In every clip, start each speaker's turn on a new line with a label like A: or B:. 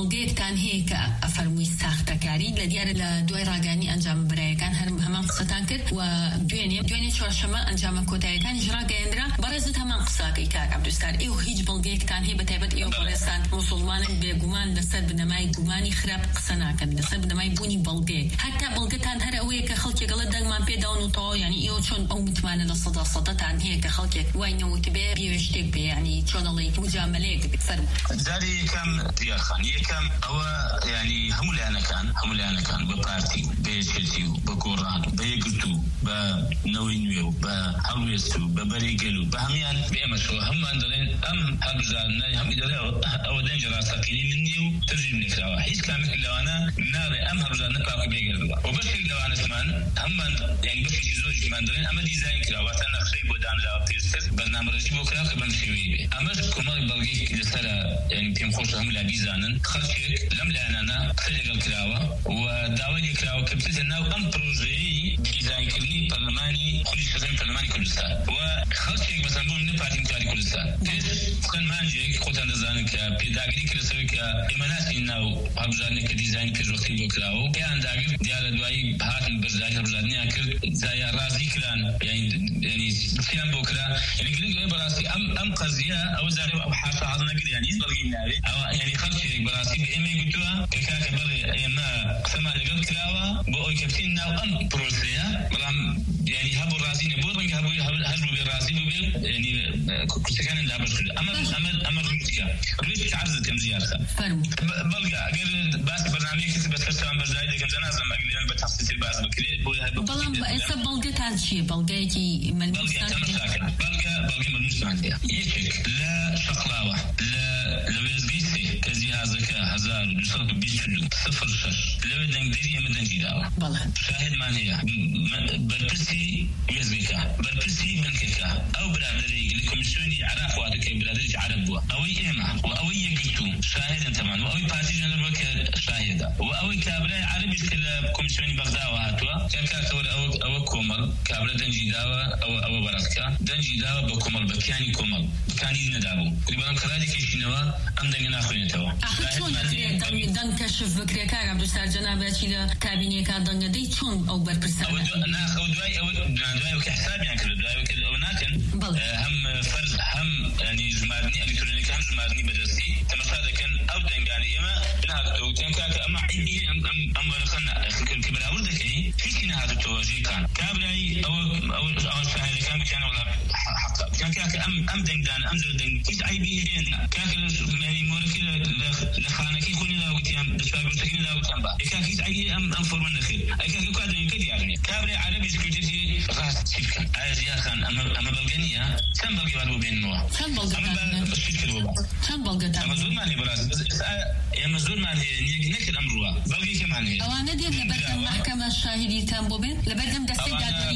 A: بەڵگەیەکتان هەیە کە ئەفەرمووی ساختەکاری لە دیارە لە دوای ڕاگەانی ئەنجام برایەکان هەمان قسەتان کرد و دوێنێ چوارشەمە ئەنجامە کۆتاییەکانی ژڕاگەیاندرا بەڕێزت هەمان قساکەی کاک عەبدولستار ئێوە هیچ بەڵگەیەکتان هەیە بەتایبەت ئێوە بەڕێستان مسلمانن بێگومان لەسەر بنەمای گومانی خراپ قسە ناکەن لەسەر بنەمای بوونی بەڵگەیەک هەتا بەڵگەتان هەر ئەوەیە کە خەڵکێکەڵە دەنگمان پێداون و تەواو یعنی ئێوە چۆن ئەو متمانە لە سەدەتان هەیە کە خەڵکێک وای نەوت بێ بێ شتێک بێ یعنی چۆنەڵی مجاملەیەک بفەرمو
B: جاری یەکەم دیارخان یەکەم ئەوە یعنی هەموو لایەنەکان بە پارتی بە یەکێتی و بە گۆڕان بە یەکگرتو بە نەوەی نوێ و بە هەڵوێست و بە بەرەیگەل و بە هەمیان بێمەشەوە هەمومان دەڵێن ئەم هەڵبژاردنەی هەمی دەڵێ ئەوە دەنج ڕاستەقینەی من نییە و ترجیم نکراوە هیچ کامێک لەوانە ناڵێ ئەم هەڵبژاردنە پاک بێگەل بووە و بەشێک لەوانەتمان هەممان یعنی بەشێکی زۆریشمان دەڵێن ئەمە دیزاین کراوە تا نەخشەی بۆ دانراوە پێشتر بەرنامەڕێژی بۆ کراوە کە بەم شێوەیە بێ ئەمەش کۆمەڵی بەڵگەیەکی لەسەرە یعنی پێم خۆشە هەموو لا بیزانن خەڵکێک لەم لایەنانە قسە لەگەڵ کراوە و داوای لێکراوە کە بچێتە ناو ئەم پرۆژەیەی دیزاینکردنی پەرلەمانی خولی شەزەمی پەرلەمانی کوردستان و خەڵکێک بەسەر بوون لە پارتی یەکتاری کوردستان پێش چەند مانجێک خۆتان دەزانن کە پێداگیری کرد لەسەرەوەی کە ئێمە ناچین ناو هەڵبژاردنێک کە دیزاینی پێشوەختی بۆ کراوە و پێیان داگیر دیارە دوایی هاتن بەرزایی هەڵبژاردنیان کرد جایا ڕازی کران یعنی فیان بۆ کرا یعنی گرنگ ئەوەیە بەڕاستی ئەم قەزیە ئەوە زارێ ئەو حاشا هەڵ نەگری یعنی هیچ بەڵگەی ناوێ ئەوە یعنی خەڵکێک بەڕاستی بە ئێمەی گوتووە کە کاکە بەڵێ ئێمە قسەمان لەگەڵ کراوە بۆ ئەوەی کە بچین ناو ئەم پرۆسەیە بەڵام یعنی هەبوو ڕازی نەبوو ڕەنگە هەر بوو ڕازی بوو یعنی کورسەکانیان دابەش کرد ئەمە ڕوویتکە ڕوویتکە عەرزەکەم زیادە بەڵگە ئەگەر باسی بەرنامەیەکی بەسەر سەوان بەرزایی دەکەم جەنازەم ئەگەر بە تەفسیر باس بکرێت
A: بەڵام ئێستا بەڵگەتان چییە بەڵگەیەکی
B: بەڵگە مەلموسمان هەیە یەکێک لە شەقڵاوە لە وێزگەی سێ کە جیهازەکە 1222 لەوێ دەنگدەری ئێمە دەنگی داوە شاهدمان هەیە بەرپرسی وێزگەکە بەرپرسی بنکەکە ئەو برادەرەی لە کۆمیسیۆنی عراق وادەکەی برادەرێکی عەرەب بووە ئەوەی ئێمە و ئەوەی یەکگرتو شاهدن تەمان و ئەوەی پارتی ژەنەربووە کە شاهدە و ئەوەی کابرای عەرەبیش کە لە کۆمیسیۆنی بەغداوە هاتووە کاکەوە ئەوە کۆمەڵ کابرا دەنگی داوە ئەوە بەڕەتکە دەنگی داوە بە کۆمەڵ بەکیانی کۆمەڵ بکانی نەدابوو بەڵام کەڕادێکیشینەوە ئەم دەنگە ناخوێنێتەوە
A: دەنگ کەشف بکرێت کاک عەبدولستار جەنابەتی لە کابینەکە دەنگەدەی چۆن ئەو بەرپرسە
B: ناخەو دوای کە حسابیان کرد دوای کە ئەو ناکەن هەم فەرز هەم ینی ژمارنی ئەلکترۆنیک هەم ژمارنی بەدەستی تەماشا دەکەن ئەو دەنگانی ئێمە نهاتەوە وتیان کاکە ئەمە عیبی ئەم وەرەقە کە بەراورد دەکەی هیچی نهاتەوە ژێکان کابرایی ئەوە شاهدەکان بکیان وڵا حەقا بکیان کاکە ئەم دەنگدان ئەم زۆر دەنگ هیچ عیبی هێنا کاکە ینی مۆرەکە لە خانەکەی خۆنی داوتیان لە چوارگۆشتەکەی داوتیان با کاکە هیچ عیبی ئەم فۆرمە نەخێت ئەی کاکە کا دەنگەکە دیار نییە کابرای عەرەبی سکوتێتی ڕاست چی بکەن ئایا زیادخان ئەمە بەڵگە نییە چەند بەڵگەی باید بۆ بێننەوە
A: چەند بەڵگەتان
B: ئەمە زۆرمان هەیە بەڕاستی ئێمە زۆرمان هەیە نەکرد ئەمڕووە بەڵگەیەکمان هەیە
A: ئەوانە دێن لەبەردەم مەحکەمە شاهیدیتان بۆ بێن لەبەردەم دەستەی دادوەری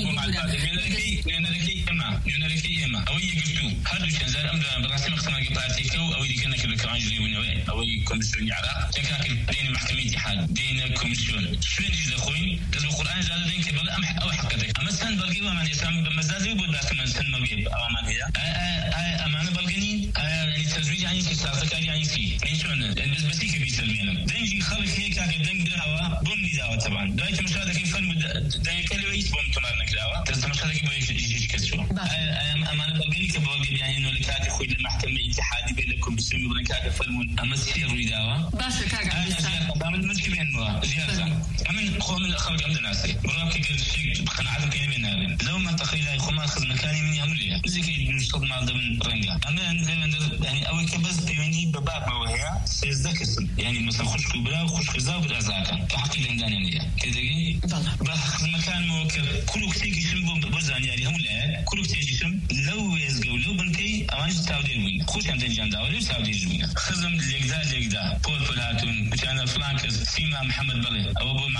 B: نوێنەرەکەی ئێمە ئەوەی یەکگرتو هەردوو چەند جار ئەم بەڕاستی مەخسەمەگە پارتیەکە و ئەوەی دیکە نەکرد کەوان ژێبوونەوەی ئەوەی کۆمیسیۆنی عراق تێکاکە دێنە محکەمەی ئیتیحاد دێنە کۆمیسیۆن شوێنیش دەخۆین دەست بە قورئان زادە دێن کە بەڵێ ئەوە حەقە دەکەن ئەمە چەند بەڵگەی وامان هێشتا بە مەزازەوی بۆ داکەمان چەند بەڵگەی ئەوامان هەیە ئەمانە بەڵگە نین ینی تەزویج یانی چی سازەکاری یانی چی چۆنە بەسی کە بیسەلمێنم دەنگی خەڵک هەیە کاکە دەنگ دراوە بۆم نیداوە تەبان دوای تەماشا دەکەی فەرمو دەنگەکە لەوە هیچ بۆم تۆمار نەکراوە دەست تەماشا دەکەی بۆ هیچ کەس چووە ئەمانە بەڵگەنی کە بەڵگە بیانێنەوە لە کاتی خۆی لە محکەمەی ئیتیحادی بێت لە کۆمیسیۆنی بڵێن کاکە فەرمون ئەمە چی ڕووی داوە
A: باشە کاک عەبدولستار
B: من مشکی بێنەوە زیادە ئەمن خۆمن خەڵکم دەناسی بڕام کە گەر شتێک قەناعەتم پێ نابێن لەو منتەقەی لای خۆمان خزمەکانی منی هەموو لێیە نزیکەی 200 ماڵ دەبن ڕەنگە ئەمە ینی ئەوەی کە بەس پەیوەندی بە بابەوە هەیە 13 کەسن ینی مەسەڵ خوشک و برا و خوشکزا و برازاکان کە حەقی دەنگدانیان هەیە تێدەگەی بە خزمەکانمەوە کە کوڵ و کتێکیشم بۆ زانیاری هەموو لایە کوڵ و کتێکیشم لەو وێزگە و لەو بنکەی ئەوانش تاودێر بووین خۆشیان دەنجیان داوە لەو تاودێر بووینە خزم لێکدا پۆل هاتون وتیانە فڵان کەس سیما محەممەد بڵێ ئەوە بۆ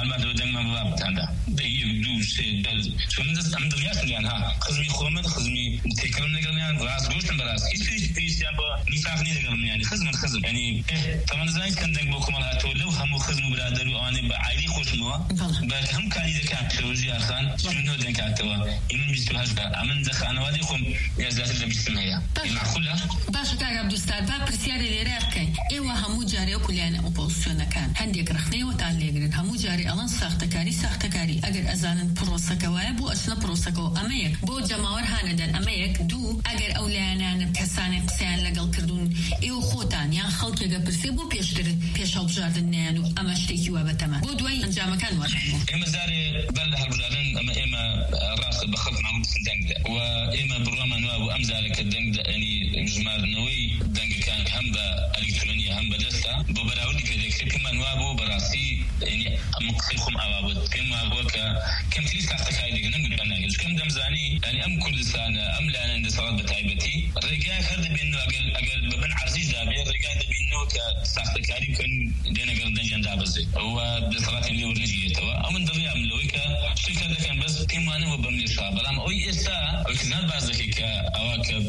B: معلومات ودنگ من باب تنده دیگه دوست شون دست هم دلیاست میانها خزمی خومد خزمی تکرم نگرمیان راست گوشتن براست هیچ پیشیان با نفاق نگرمیان خزم یعنی طبعا زاید کندن با کمال هاتولو هم خزم برادر و آن با عائلی خوش موا بعد هم کاری دکان شروعی آخران شنو دنگ کاتوا این 28 امن دخانوادی خم یازده لبیستمیا معقوله
A: باش کاغ عبدالستار با پرسیار لیرکن ایوا همو جاری و کلیان اپوزیسیون کان هندی کرخنی و تعلیقن همو جاری الان ساختکاری اگر ازان پروسکوای بو اصلا پروسکو امیک بو جماور هاندن امیک دو اگر اولیانان کسان قسان لگل کردون ایو خوتان یا خلقی گپرسی بو پیش البجاردن نیانو امشتکی و بتمام بو دوای انجام کان واشمو
B: اما زاري بلها البجاردن اما راس بخلق معهم دنگ و اما بروامان و امزالك الدنگ يعني جمال نوي دنگ كان هم بالكترونيه هم بدستا بو براودي في كما نوابو براسي يعني مقصيكم اوابد كما هو كم تريس تحتكاي دي نقول انا كم دمزاني يعني ام كل سنه ام لا عند صلاه بتايبتي الرجال هذا بانه اقل ببن عزيز دابي الرجال ده بانه كتحتكاي كان دينا قردن جندا بزي هو بصلاه اللي ورجيه توا او من ضيع من لويكا شركه ده كان بس كما انا وبملي شاب بلام اوي اسا وكذا بازك اواكب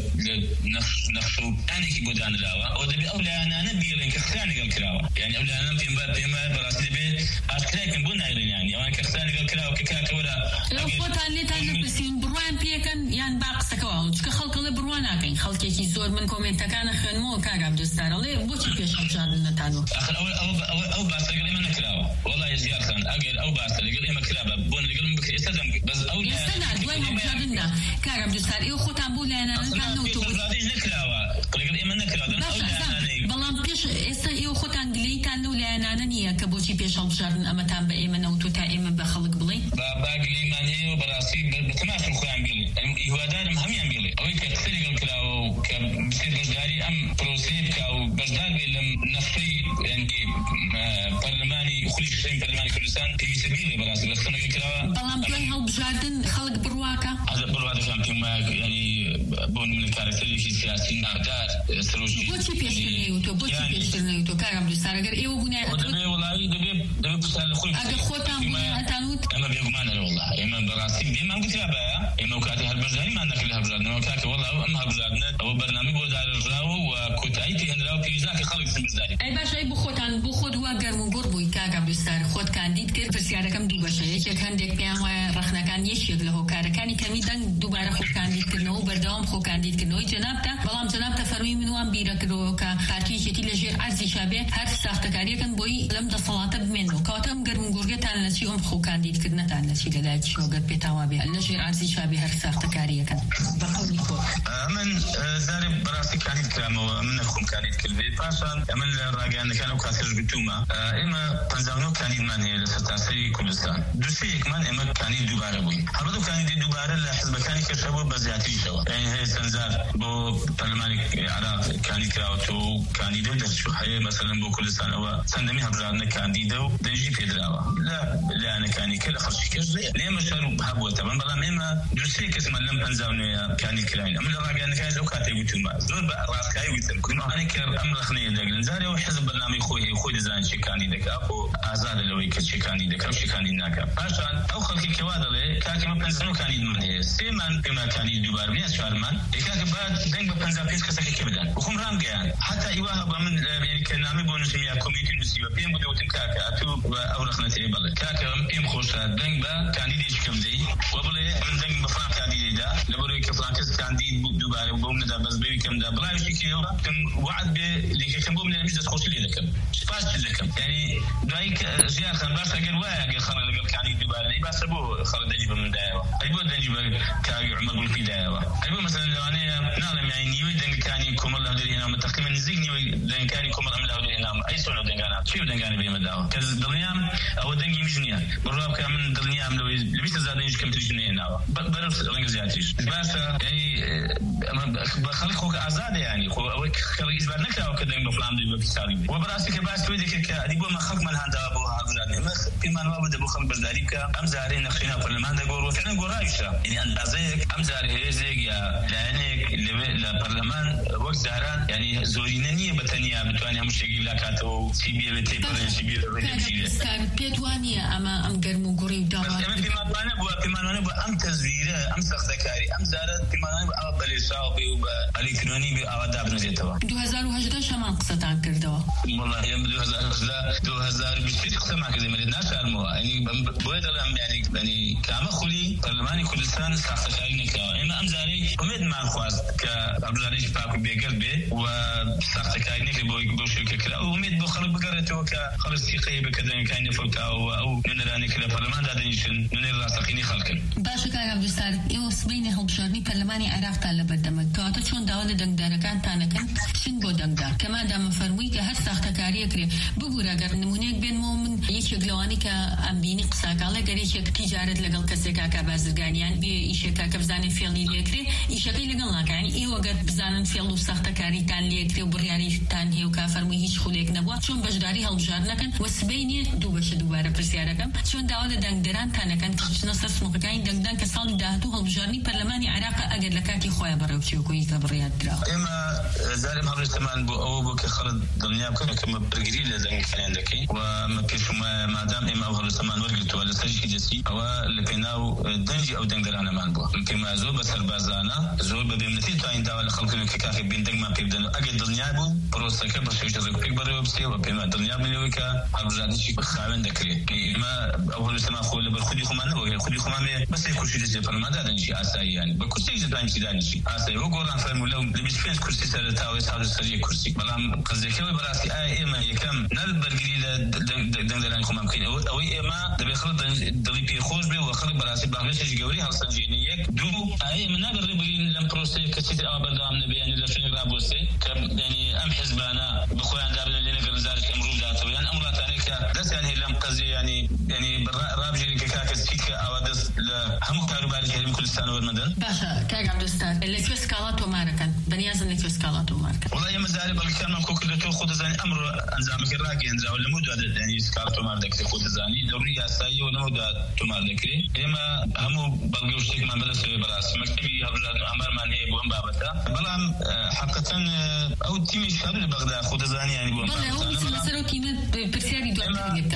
B: نفسه انا كي بودان لاوا ودبي اولا انا بيلين كخاني الكراوه يعني اولا انا بما براسي بي اشكرك بونا يعني انا كخاني الكراوه كاكا ولا
A: لو فوتان لي تان بسين بروان بيكن يعني باقسكوا خلق له بروان كاين خلقي زور من كومنت كان خنمو كاغ عبدالستار لي بوتي بيش جادنا تانو
B: اخر او باس قال اما نكراوه والله يزيار خان اقل او باس قال اما كلابه بون قال بك استدم بس اولا
A: استنى دوي جادنا كاغ عبدالستار ايو خوتان بولا انا كانو تو
B: نكراوه قال اما نكراوه
A: بلان بيش اسا ايو خوتان دلي تانو لانا نيه كبوتي بيش البجاردن اما تام بايمن او تو تايمن بخلق بلي
B: باقي ما هي براسي بتماثل خويا بيلي هو دار مهم يبيلي او كتسري قال كلاو كبصير بجداري ام بروسيب او بجدار بيلم نفسي يعني برلماني خلي شيء برلماني كردستان في سبيل براسي بس انا كلاو
A: بلان بلاي هل بجاردن خلق برواكا
B: هذا برواكا كان كما يعني بون من الكاركتير سياسي نادار سروجي
A: بوتي بيشترنيو تو كاغ عبدالستار اگر ايو بنا
B: والله دبي بسال خويا
A: اگر خوتان بنا تانوت
B: اما بيغمان والله اما براسي بما قلت لها بقى اما وكاتي هالبرزاني ما انك لها برزاني وكاتي والله اما هالبرزاني او برنامج ودار الراو وكوتايتي هنراو في ذاك خلق سمزاري
A: اي باش اي بخوتان بخود واگر مغربو كاغ عبدالستار خود كانديد كر فرسياركم دو باشه يك هندك بيان رخنا كان يشيغ له كاركاني كمي دنگ دوباره خود كانديد كنو بردام خود كانديد كنو جنابتا بلام جنابتا فروي من وان بيرك رو كا بارتي جتي لجير عرضي شابه هر ساختكاري كان بوي لم ده صلاه بمنو كاتم گرم گورگه تان نشي ام خو كانديد كدنا تان نشي لداج شوغت بتاوابه لجير عرضي شابه هر ساختكاري كان بقولي كو
B: من زارب براسي كانديد كلامه من خو كانديد كلبي باشان من راجان كانوا كاسر بتوما اما بنزانو كانديد ماني لستاسي كردستان دوسي كمان اما كانديد دوباره بوين هبدو كانديد دوباره لحزب كاني كشبو بزياتي شو يعني هي سنزار بو برلماني العراق كانديد كراوتو كانديد درشو هي مثلا بو كردستان او سندمي هبرادنا كانديدو دجي بيدراوا لا انا كاني كل خرشي كزي ليه مشارو بحبو تمام بلا ميما دوسي كسم لم بنزانو كاني كراين من راجان كان لو كاتي بتوما زور راس كاي ويتم كل انا كر امر خنيه دغ زاري وحزب برنامج خوي زان شي كانديد اكو ازاد لو يكشي كانديد كشي كانديد ناكا عشان او خلقي كوادله كاكي ما بنزانو كانديد من سيمان بما كانديد دوبار ميا شارمان كاكي بعد دنگ بنزابيس كسكي كبدان وهم رانجان حتى ايوه من يعني كنامي بونس ميا كوميتي نسيو بيم بدو تنكاكا اتو اورخنا تيبل كاكا ام خوشا دنگ با كانديد يشكمدي وبله من دنگ بفران كانديد دا لبرو كفرانكس كانديد دوباره بوم دا بس بي كم دا بلا يشكيو كم وعد بي اللي كم بوم المجلس خوشي لي لكم سباس لكم يعني دايك زياد خان باش اقل واقع خلق لك كانديد دوباره اي باس ابو خلق دنج من دايوا اي بو دنج كاغي عمر بن في دايوا اي بو مثلا لو انا نعلم يعني نيوي دنج كاني كومر له هنا متقيم نزيق نيوي دنج كاني كومر له هنا اي سونو دنج انا شو دنج انا بيما داوا كز دنيام او دنج مجنيه براب كان من دنيام لو لبيت زادنج كم تجنيه هنا برف لنجزياتيش بس يعني بخلقك ازاد يعني خلق اثبات نكره وكدنج بفلان دي بفساري وبراسك باس ويدك كديبو ما خلق من هندا ابو افزاد ما بمان ما بده بخل برداريك امزاري نخشينا برلمان ده قول وفعلا قول رايشة يعني اندازيك امزاري هزيك يا لانك لبرلمان وقت زهران يعني زورينية بتانية بتواني هم شيء لا كاتو سيبي لتيبرين سيبي لتيبرين
A: كان بيتوانية أما أم قرمو قريب دوا
B: بمان بوا أم تزويرة أم سختكاري أم زارة بمان بوا بليشاو بيو بالإلكتروني بيو أواداب نزيتوا
A: 2018 شمان قصة عن كردوا
B: والله يوم 2020 قصة ما كذا مريد ناس علموها يعني بويد الأم يعني كعمة خلي برلماني كردستان سختكاري نكوا إما أم زاري أمد ما خواست كعبد العزيز باكو بيجر بي وسختكاري نكوا بوشركة كلا وأمد بخرج بقرته كخلص ثقة بكذا كان يفرق أو نراني كلا برلمان دادنيشن نراسقيني خلقن
A: باشا كان عبد الستار يوصبيني هالبشرني برلماني عراق طالب الدمج كاتو شون داول دنگدار كان تانكن شن بو دنگدار كما دام فرمي كهر سختكاري كري بقول اگر نمونيك بين مؤمن يشغلواني كامبيني قساك على قريش تجاره لقل كسكا كبازرغانيان بي يشكا كبزان فيلي ليكري يشكي لقل يعني اي وقت بزان فيلو سختكاري تان ليكري وبرياري تان هيو كافرمي هيش خليك نبوا شون بجداري هالبشرنا كان وسبيني دوباره برسياركم شون داول دنگداران تانكن نصر سموكاين دنگدان كسال دهتو هالبشرني برلماني عراق اگر لكاكي خويا بروشي وكوي كبريات درا
B: اما زارم هذا الزمان بو او بو كخرد دنيا كما برغري لدن كان عندك وما كيف ما دام اما هذا الزمان ورقت ولا سجي جسي او لبناو دنجي او دنگدرانا مان بو كما زو بسر بازانا زو ببمنتي تو عند ولا خلقنا ككافي بين دنگ ما بيبدن اگر دنيا بو بروسكه بشوش ركبك بروبسي وبما دنيا ملوكا ابزادي شي خاوند دكري ما اول الزمان خو لبرخدي خمان خدي خمان بس يكون شي دي فرما دادن شي اساي يعني بكرسي جدان شي دان شي اساي وقران فرمولو لبيش كرسي سرتاوي صار سري كرسي بلام قزكوي براسي ايما يكم نالبرغري دندلان كو ممكن او ايما دبي خرد دبي خوش بي وخرج براسي باغيش جوري هالسنجينيك دو ايما نغربي لم بروسي كسيت ابردام نبي يعني لشنو رابوسي يعني ام حزبانا بخويا دار اللي نقدر زارك امرو ذاته يعني امر ثاني كدس يعني لم قزي يعني رابجي كاكس كيك اوادس هم كاربالي كريم كردستان والمدن
A: باشا كاك عبد الستار اللي في سكالات وماركن بنياز اللي في سكالات وماركن
B: والله يا مزارب الكلام كوكلتو خد زاني امر انزامك الراقي انزا ولا مدة يعني سكالات وماردك خد زاني ضروري اساي ولا مدة تماردك اما هم بلغوشتك ما بدا سوي براس مكتبي هبلات عمر ما هي بوم بابتا بلام حقيقه او تيمي شغل بغداد خد زاني يعني بوم
A: بابتا سرو كيما برسياري دو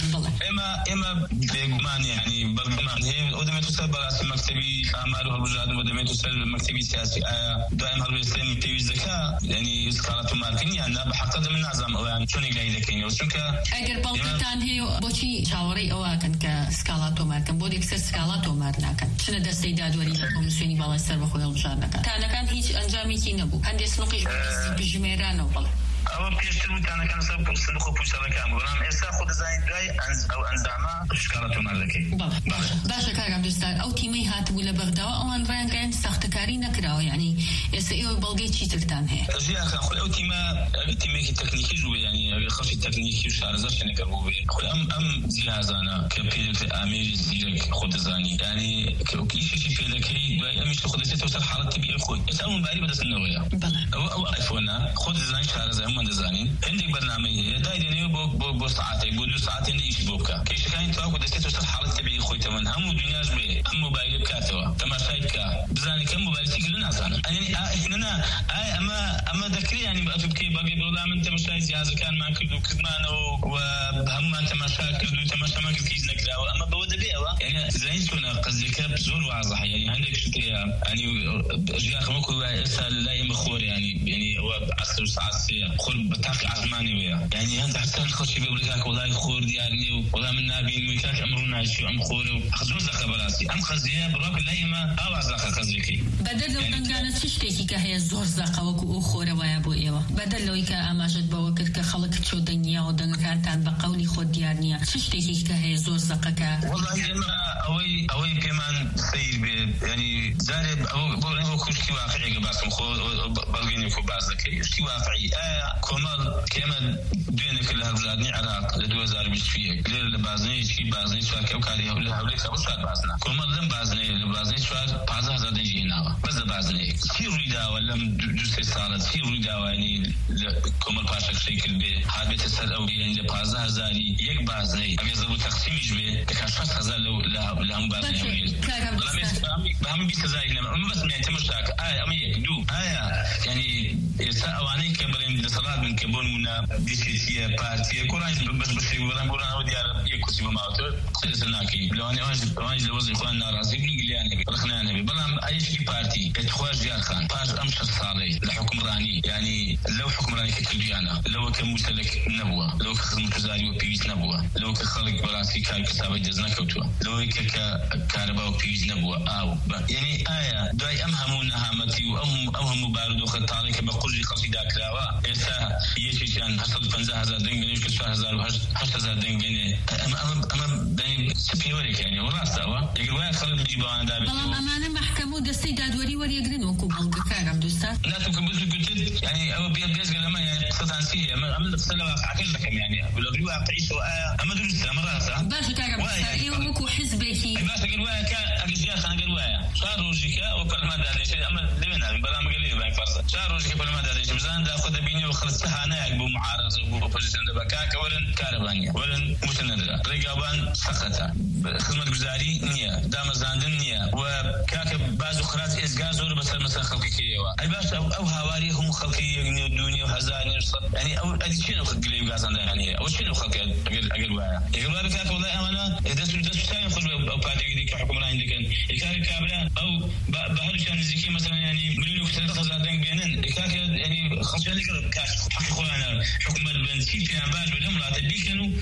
B: اما بيغمان يعني بلغمان هي ودمت تسال براس مكتبي اعمال هبلات ودمت تسال مكتبي سياسي دائما هربستين في الذكاء يعني سكالات وماركين يعني بحقيقه من نظام يعني شنو قاعد يذكرني وشنك
A: اگر بلغتان هي بوشي شاوري او كان كسكالات وماركن بودي اكثر سكالات ومارنا كان شنو درسي دادوري لكم سوني بالا سر بخويا البشارنا كان هيك انجامي كي نبو هندي سنوقي بجميرانو والله
B: او بيشتروا كان سبب صندوق بوشترا كان بلام اسا خد زين داي او انزعما سكالات وماركي
A: باشا كاك عبد الستار او تيمي هات ولا بغداد او ان ران كان سختكاري نكراو يعني اسا بلغي شي ترتان هي
B: جي اخ اخو او تيمي تكنيكي جو يعني خاصي تكنيكي شارزاش يعني كربو ام زيازانا كبيرت امير زيرك خد زاني يعني كيش شي في ذكي مش خدته توصل حاله تبي اخوي اسالهم بالي بس النويه او ايفونا خد زاني شارزا هم دزانين عندك برنامج دايرين بو ساعتين بو 2 ساعتين ايش بوكا كيش كاين تو قد توصل حاله تبي اخوي تمن هم دنياش بي هم موبايل كاتوا تماشايكا بزاني كم موبايل تقلنا اصلا يعني احنا اما ذكري يعني بتبكي باقي برولا انت مش جهاز كان ما كله كمان وهم انت مشاكل تماشا ما كيز نقراو اما بود بيوا يعني زين سونا قصدك بزور واضح يعني عندك شتيا يعني جاك مكو اسال لا مخور يعني هو 10 ساعات خل بتاقي عزماني ويا يعني انت حتى الخشي بيقولك والله خور ديالني والله من نبي ميكاك امرنا شو ام خور اخذوا زخه براسي ام خزيه براك لايما او زخه خزيكي
A: بدل لو كانت تشتكي كهي زور زخه وكو خور ويا بو ايوا بدل لو كا اماجد بوكر كخلق تشو دنيا ودن كانت عن بقولي خود ديالني تشتكي كهي زور زخه
B: والله اوي كمان سير يعني زارب او كشكي واقعي باسم خو بلغيني كو بازكي كشكي واقعي كمال كمان دينك اللي هبزادني عراق لدو 2021 لە بازنەیەکی بازنەی چوارکە و کاری هەولێ هەولێک بۆ چوار بازنە کۆمەڵ لەم بازنەیە لە بازنەی چوار 15000 دەنگی هێناوە بەس لە بازنەیە چی ڕووی داوە لەم دو سێ ساڵە چی ڕووی داوانی لە کۆمەڵ پاشەکشەی کرد بێ هاتبێتە سەر ئەو یعنی لە 15000 یەک بازنەی ئەگەر زەبوو تەقسیمیش بێ دەکات 60000 لە هەموو بازنەی بە هەموو 20000 لەمە ئەمە بەس میان تەمەشاکە ئایا ئەمە یەک دوو ئایا یعنی ئێستا ئەوانەی کە بڵێن دەسەڵات بن کە بۆ نمونە دیسکێتیە پارتیە کۆڕانج بەش بەشێک بەڵام گۆڕانەوە دیارە یەک کورسی بەماوەتەوە قسەی لەسەر ناکەی لەوانەیە ئەوانش لە وەزعی خۆیان ناڕازی بن گلیان هەبێ ڕخنیان هەبێ بەڵام ئەیشکی پارتی ئێتخوا ژیانخان پاش ئەم 6 ساڵەی لە حکومڕانی یعنی لەو حکومڕانی کە کردویانە لەوە کە موسەلەک نەبووە لەوە کە خزمەتگوزاری و پێویست نەبووە لەوە کە خەڵک بەڕاستی کار کەسابەی دەست نەکەوتووە لەوەی کە کارەبا و پێویست نەبووە ئاو یعنی ئایا دوای ئەم هەموو نەهامەتی و ئەم هەموو بارود و خەتاڵی کە بە قورژی خەڵکی داکراوە ئێستا یەکێکیان 850,000 دەنگ بێنێ کە 4000 دەنگ بێنێ ئەمە پێوەرێکە یعنی ڕاستەوە ئەگەر وایە خەڵک دیبانە دابێت
A: بەڵام ئەمانە محکەمە و دەستەی دادوەری وەریەگرن وەکو بەڵگەکارم دووستان
B: ناتوانم بگوتت یعنی ئەوە بێزگە لەمە یعنی قسەتان چییە ئەمە قسە لە واقعەکەش دەکەم یعنی لەبری واقعیشەوە ئایا ئەمە دروستە ئەمە ڕاستە
A: باشە کاکەم ئێوە وەکو حیزبێکی
B: باش ئەگەر وایە کە ئەگەر ژیانخان ئەگەر وایە 4 ڕۆژێکە ئەو پەرلەماندارێکی ئەمە لەوێ نابین بەڵام ئەگەر لێ باین فەرزە 4 ڕۆژێکە پەرلەماندارێکی بزان داخۆ دەبینی و خەڵک هانایەک بۆ معارەضە بۆ ئۆپۆزیسیۆن دەبا کاکە وەرن کارەبانیە وەرن موتەنەدرا ڕێگاوان سەخەتە خزمەتگوزاری نییە دامەزاندن نییە و کاکە باز و خراج ئێزگا زۆر بەسەر مەسەر خەڵکێکەوە ئەی باش ئەو هاواری هەموو خەڵکی یەکنی و دوونی و هەزار نێرسەد ینی ئەو ئەدی چێنە گلەی و گازاندانیە ئەوە چێنە خەڵکە ئەگەر وایە ئەگەر وایە کاکە وڵای ئەمانە دەستوتانی خۆش ئەو پارتێکی کە حکومڕانی دەکەن ئێکاری کابرا ئەو بە هەروشیان نزیکی مەسەڵەن ینی ملیۆن و 300,000 دەنگ بێنن کاکە ینی خەڵکیان لەگەڵ کاش حەقی خۆیانە حکومەت بن چی پێیان باش بە لەم وڵاتە بیکەن و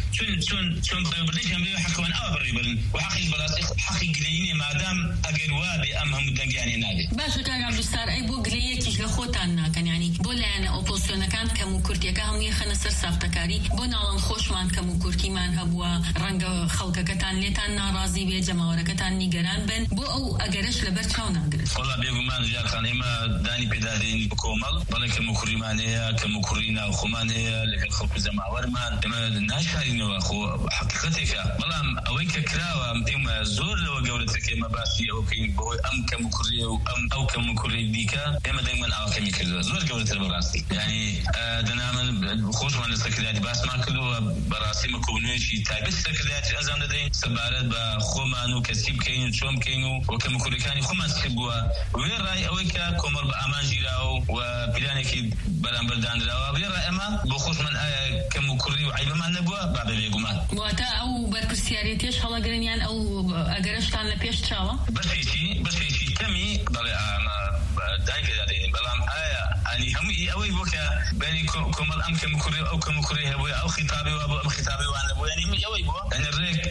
B: چۆن بڕێبردێکیان بێ حەقەوەن ئەوە بڕێبرن و حەقیش بەڕاستی حەقی گلەیینێ مادام ئەگەر وا بێ ئەم هەموو دەنگیانێ نابێت
A: باشە کاکەم دووستار ئەی بۆ گلەیەکیش لە خۆتان ناکەن ینی بۆ لایەنە ئۆپۆزیسیۆنەکان کەم و کورتیەکە هەمووی خەنە سەر ساختەکاری بۆ ناڵەن خۆشمان کەم و کورتیمان هەبووە ڕەنگە خەڵکەکەتان لێتان ناڕازی بێ جەماوەرەکەتان نیگەران بن بۆ ئەو ئەگەرش لەبەر چاو ناگرێت
B: وەڵا بێگومان ژیانخان ئێمە دانی پێدادەین کۆمەڵ بەڵێ کەم و کوڕیمان هەیە کەم و کوڕی ناوخۆمان هەیە لەگەڵ خەڵک و جەماوەرمان ئێمە ناشارینەوە خۆ حەقیقەتێکە بەڵام ئەوەی کە کراوە ئێمە زۆر لەوە گەورەترکە ئێمە باسی ئەوە بکەین بۆی ئەم کەم و کوڕیە و ئەو کەم و کوڕی دیکە ئێمە دەنگمان ئاوەکەمی کردووە زۆر گەورەتر بەڕاستی یعنی دەنامە خۆشمان لە سەرکردایەتی باسمان کردووە بەڕاستی مەکۆبنوویەکی تایبەت سەرکردایەتی ئەنجام دەدەین سەبارەت بە خۆمان و کەسی بکەین و چۆن بکەین و کەم و کوڕەکانی خۆمان چ بووە وێ ڕای ئەوەی کە کۆمەڵ بە ئامان ژیراوە و پیلانێکی بەرامبەردانراوە وێ ڕای ئەمە بۆ خۆشمان ئایا کەم و کوڕی و عیبەمان نەبووە با بە بێگومان
A: واتە ئەو بەرپرسیارەتیش هەڵەگرنیان ئەو ئەگەرشتان لە پێش چاوە
B: بەشێکی کەمی بەڵێ ئامە دای پێدادەین بەڵام ئایا ئەنی هەمووی ئەوەی بۆ کە بەنی کۆمەڵ ئەم کەم کوڕی ئەو کەم کوڕی هەبووە ئەو خیتابی وا بۆ ئەم خیتابی وانە بوو ینی ئەوەی بووە ئەنی ڕێک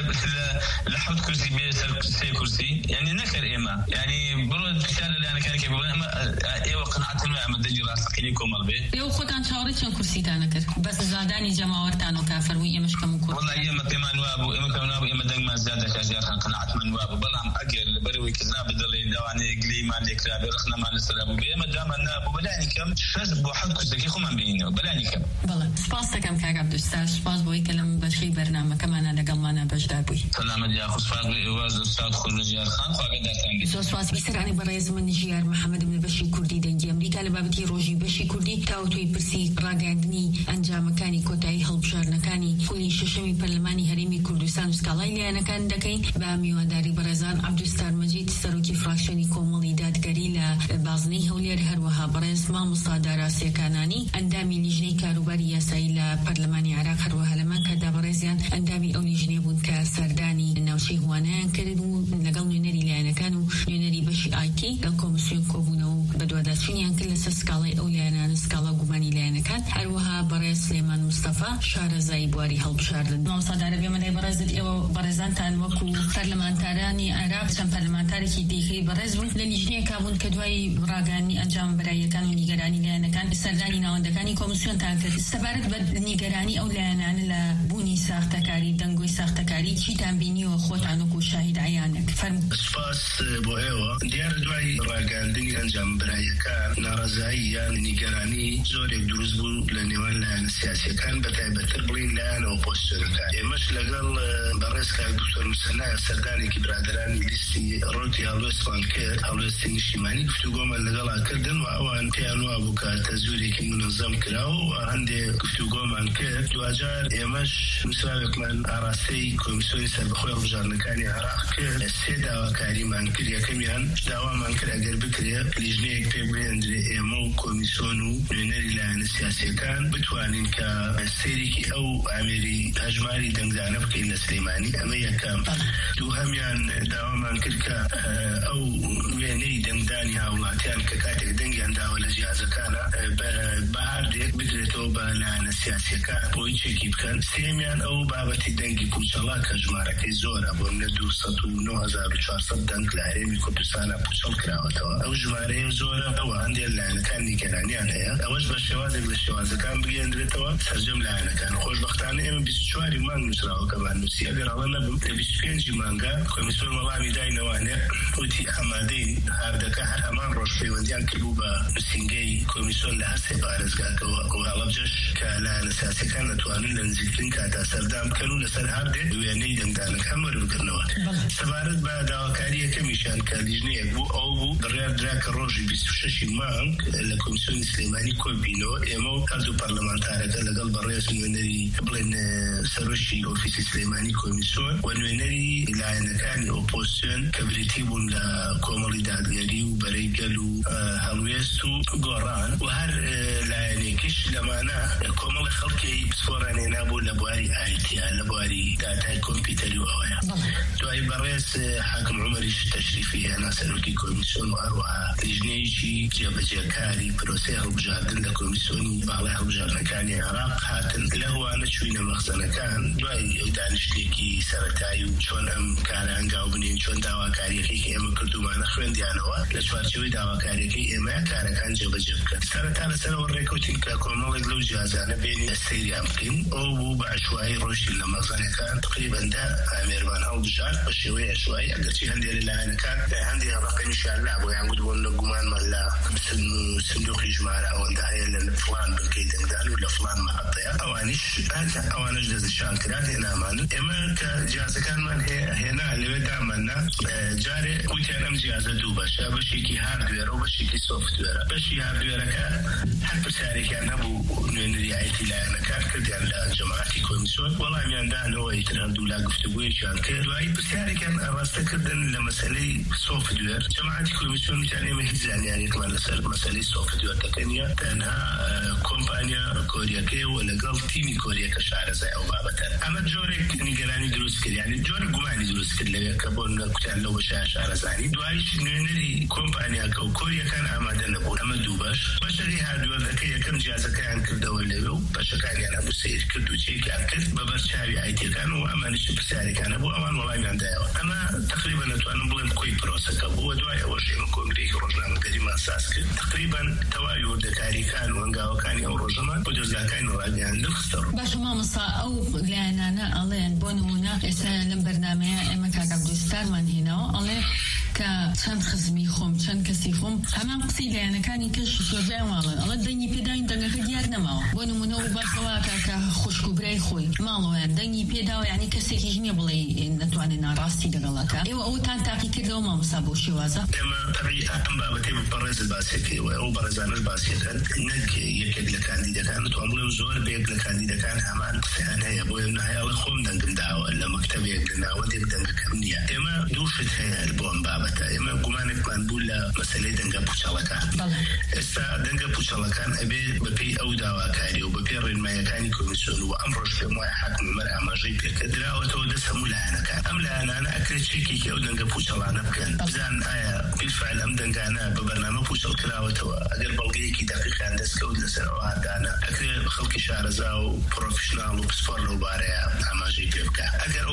B: لە 7 کورسی بێ سەر 3 کورسی یعنی نەکرد ئێمە یعنی بڕۆ پرسیار لە لایەنەکانێکی بڵێن ئەمە ئێوە قەناعەتن وایە ئەمە دەنگی ڕاستەقینەی کۆمەڵ بێ
A: ئێوە خۆتان چاوەڕێی چەند کورسیتان نەکرد بەس زادانی جەماوەرتان و کافەرمووی ئێمەش کەم و کوڕ
B: وەڵای ئێمە پێمان وابوو ئێمە کەم نابوو ئێمە دەنگمان زیاد دەکا ژیانخان قەناعەتمان وابوو بەڵام ئەگەر لەبەرەوەی کە نابێ دەڵێ داوانەیە گلەیمان لێکرا بێ ڕخنەمان لەسەرا بوو بێ ئێمە دامان نابوو بەلایانی کەم 6 بۆ 7 کورسەکەی خۆمان بینینەوە بەلایانی کەم
A: بەڵێ سپاس دەکەم کاک عەبدولستار سپاس بۆی کە لەم بەشەی بەرنامەکەمانە لەگەڵمانە بەشدار بووی
B: سەلامەت یاخو سپاس بۆ ئێوە زۆر خۆش لە ژیانخان خواگەدارتان بێت
A: زۆر سپاس بیسەرانی بەڕێز من ژیار محەممەدم لە بەشی کوردی دەنگی ئەمریکا لە بابەتی ڕۆژی بەشی کوردی تاوتوی پرسی ڕاگەاندنی ئەنجامەکانی کۆتایی هەڵبژاردنەکانی خولی شەشەمی پەرلەمانی هەرێمی کوردستان و سکاڵای لایەنەکان دەکەین بە میوانداری بەڕێزان عەبدولستار مەجید سەرۆکی فراکسیۆنی کۆمەڵی دادگەری لە بازنەی هەولێر هەروەها بەڕێز مامۆستا داراسیەکانانی ئەندامی لیژنەی کاروباری یاسایی لە پەرلەمانی عێراق هەروەها لەمان کەدا بەڕێزیان ئەندامی ئەو لیژنەیە بوون کە سەردانی ناوچەی هوانەیان کرد و لەگەڵ نوێنەری لایەنەکان و نوێنەری بەشی ئایتی لەگەڵ کۆمسیۆن کۆبوونەوە و بەدواداچوونیان کرد لەسەر سکاڵای ئەو لایەنانە سکاڵا گومانی لایەنەکان هەروەها بەڕێز سلێمان مستەفا شارەزایی بواری هەڵبژاردن مامۆستا دارە بێمەدەی بەڕێزت ئێوە بەڕێزانتان وەکو پەرلەمانتارانی عێراق چەند پەرلەمانتارێکی دیکەی بەڕێز بوون لە لیژنەیەکا بوون کە دوای ڕاگەاندنی ئەنجام بەرایەکان و نیگەرانی لایەنەکان سەردانی ناوەندەکانی کۆمسیۆنتان کرد سەبارەت بە نیگەرانی ئەو لایەنانە لە بوونی ساختەکاری دەنگۆی ساختەکاری چی تنبینی و خۆتان و شاهید عیانێک فەرموو.
C: سپاس بۆ ئێوە. دیارە دوای ڕاگەاندنی ئەنجام برایەکان ناڕەزایی یان نیگەرانی زۆرێک دروست بوو لە نێوان لایەنە سیاسیەکان بەتایبەتتر بڵین لایەن ئۆپۆزیسیۆنەکان. ئێمەش لەگەڵ بەڕێز کاک دکتۆر موسەنایە سەردانێکی برادرانی لیستی ڕۆتی هەڵوێستمان کرد، هەڵوێستی نیشتیمانی گفتوگۆمان لەگەڵا کردن و ئەوان پێیان وا بوو کە تەزویرێکی منەظەم کراوە و هەندێک گفتوگۆمان کرد. دوجار ئێمەش نووسراوێکمان ئاراستەی کۆمیسیۆنی سەربەخۆی هەڵبژاردنەکانی عێراق کرد. سێ داواکاریمان کرد. یەکەمیان داوامان کرد ئەگەر بکرێ لیژنەیەک پێ بهێنرێ ئێمە و کۆمیسیۆن و نوێنەری لایەنە سیاسیەکان بتوانین کە سێرێکی ئەو ئامێری هەژماری دەنگدانە بکەین لە سلەیمانی. ئەمە یەکەم. دووهەمیان داوامان کرد کە ئەو وێنەی دەنگدانی هاوڵاتیان کە کاتێک دەنگیان داوە لە جیازەکانە بەهاردێک بدرێتەوە بە لایەنە سیاسیەکان بۆی چێکی بکەن. سێمیان ئەو بابەتی دەنگی پوچەڵا کە ژمارەکەی زۆرە بۆ منە 209,400 دەنگ لە هەرێمی کوردستانە پوچەڵ کراوەتەوە. ئەو ژمارەیە زۆرە. ئەوە هەندێک لایەنەکان نیگەرانیان هەیە. ئەوەش بە شێوازێک لە شێوازەکان بگەێنرێتەوە سەرجەم لایەنەکان. خۆشبەختانە ئێمە 24 مانگ نووسراوە کە بانووسی. ئەگەر ئەڵە نەبم لە 25 مانگە کۆمیسیۆن وەڵامی داینەوانێ وتی ئامادەین هاردەکە هەر هەمان ڕۆژ پەیوەندیان کردبوو بە نووسینگەی کۆمیسیۆن لە هەر سێ پارێزگاکەوە. ئەو هەڵەبجەش کە لایەنە سیاسیەکان دەتوانن لە نزیکترین کاتا سەردام بکەن و لەسەر هاردێک وێنەی دەنگدانەکان وەربگرنەوە. سەبارەت بە داواکاری یەکەمیشان کە لیژنەیەک بوو ئەو بوو بڕیاردرا کە ڕۆژی 26 مانگ لە کۆمیسیۆنی سلەیمانی کۆبینەوە ئێمە و هەردوو پەرلەمانتارەکە لەگەڵ بەڕێز نوێنەری بڵێن سەرۆشی ئۆفیسی سلەیمانی کۆمیسیۆن و نوێنەری لایەنەکانی ئۆپۆزیسیۆن کە بریتی بوون لە کۆمەڵی دادگەری و بەرەیگەل و هەڵوێست و گۆڕان و هەر لایەنێکیش لەمانە کۆمەڵی خەڵکی پسپۆڕانێنا بوو لە بواری ئایتیا لە بواری داتای کۆمپیوتەری و ئەوەیە. دوای بەڕێز حاکم عومەریش تەشریفی هێنا سەرۆکی کۆمیسیۆن و هەروەها لیژنەیەکی جێبەجێکاری پرۆسەی هەڵبژاردن لە کۆمیسیۆنی باڵای هەڵبژاردنەکانی عێراق هاتن. لە هەوانە چووینە مەخزنەکان دوای ئەو دانیشتێکی سەرەتایی و چۆن ئەم کارە ئەنگاو بنین، چۆن داواکاریەکەی کە ئێمە کردومانە خوێندیانەوە لە چوارچێوەی داواکاریەکەی ئێمە کارەکان جێبەجێ بکەن. سەرەتا لەسەرەوە ڕێکەوتین کە کۆمەڵێک لەو جیازانە بێنین سەیریان بکەین. ئەو بوو بە عشوایی ڕۆژی لە مەخزنەکان تقریبەن دا ئامێرمان هەڵبژارد بە شێوەی عشوایی. ئەگەرچی هەندێک لایەنەکان هەندێک ڕقەمیشیان لابوو یان گوتبوون لە گومانمان لە سندوقی ژمارە ئەوەندە هەیە لە فڵان بنکەی دەنگدان و لە فڵان مەحەطەیە. ئەوانش دەستنیشان کران هێنامانن. ئێمە کە جیازەکانمان هێنا لەوێ دامەنا جارێ وتیان ئەم جیازە دوو بەشە، بەشێکی هاردوێرە و بەشێکی سۆفتوێرە. بەشی هاردوێرەکە هەر پرسیارێکیان هەبوو نوێنەری ئایتی لایەنەکان کردیان لە جەماعەتی کۆمیسیۆن وەڵامیان دانەوە ئیتر هەردوو لا گفتوگویەکیان کرد. دوایی پرسیارێکیان ڕاستەکردن لە مەسەلەی سۆفتوێر. جەماعەتی کۆمیسیۆن وتیان ئێمە هیچ زانیاریەکمان لەسەر مەسەلەی سۆفتوێر دەکەین نیە، تەنها کۆمپانیا کۆریەکەی و لەگەڵ تیمی کۆریەکە شارەزای ئەو بابەتە. ئەمە جۆرێک نیگەرانی دروست کرد، یعنی جۆرە گومانی دروست کرد لەوێ کە بۆ کوتیان لەو بەشە شارەزانی. دوایش نوێنەری کۆمپانیاکە و کۆریەکان ئامادە نەبوون. ئەمە دوو بەش. بەشەکەی هاردوێرەکە یەکەم جیازەکەیان کردەوە لەوێ و بەشەکانیان هەموو سیر کرد و چێکیان کرد بە بەرچاوی ئایتیەکان و ئەمانیش پرسیارێکانە بوو ئەوان وەڵامیان دایەوە. ئەمە تقریبا نەتوانم بڵێم کۆی پرۆسەکە بووە. دوای ئەوەش ئێمە کۆنگرێکی ڕۆژنامەگەریمان ساز کرد. تقریبا تەواوی وردەکاریەکان و هەنگاوەکانی ئەو ڕۆژەمان بۆ دەستگاکانی ڕادیۆیان دەخستەوە.
A: باش مامۆستا ئەو لایەنانە ئەڵێن بۆ نمونە ئێستا لەم بەرنامەیە ئێمە کاک عەبدولستارمان هێناوە ئەڵێ کە چەند خزمی خۆم چەند کەسی خۆم هەمان قسەی لایەنەکانی کەش زۆربیان واڵن ئەڵێ دەنگی پێداین دەنگەکە دیار نەماوە. بۆ نمونە و باسەوە کاکە خوشک و برای خۆی ماڵەوەیان دەنگی پێداوە، یعنی کەسێکی نییە بڵێ نەتوانێت ناڕاستی لەگەڵەکە. ئێوە ئەوتان تاقی کردەوە مامۆستا بۆ شێوازە؟
C: ئێمە تەبیعی ئەم بابەتەی بەڕێزت باسیەکەیەوە ئەو بەڕێزانەش باسیەکەن نەک یەکێک لە کاندیدەکان توان بڵێم زۆر بێک لە کاندیدەکان هەمان قسەیان هەیە بۆ ئێمە هەیەڵە خۆم دەنگم داوە لە مەکتەبێک لە ناوەندێک دەنگەکەم نییە. ئێمە دووشت هەیە بۆ ئەم بابەتە. ئێمە گومانێکمان بوو لە مەسەلەی دەنگە پوچەڵەکان. ئێستا دەنگە پوچەڵەکان ئەبێ بەپێی ئەو داواکاری و بەپێی ڕێنماییەکانی کۆمیسیۆن و ئەمڕۆژ پێم وایە حاکم عومەر ئاماژەی پێکرد دراوەتەوە دەست هەموو لایەنەکان. ئەم لایەنانە ئەکرێت چێکێکی ئەو دەنگە پوچەڵانە بکەن بزان ئایا بالفعل ئەم دەنگانە بە بەرنامە پوچەڵ کراوەتەوە. ئەگەر بەڵگەیەکی دەقیقیان دەستکەوت لەسەر ئەو هاردانە ئەکرێت خەڵکی شارەزا و پرۆفیشناڵ و پسپۆر لەو بارەیە ئاماژەی پێ بکات. ئەگەر ئەو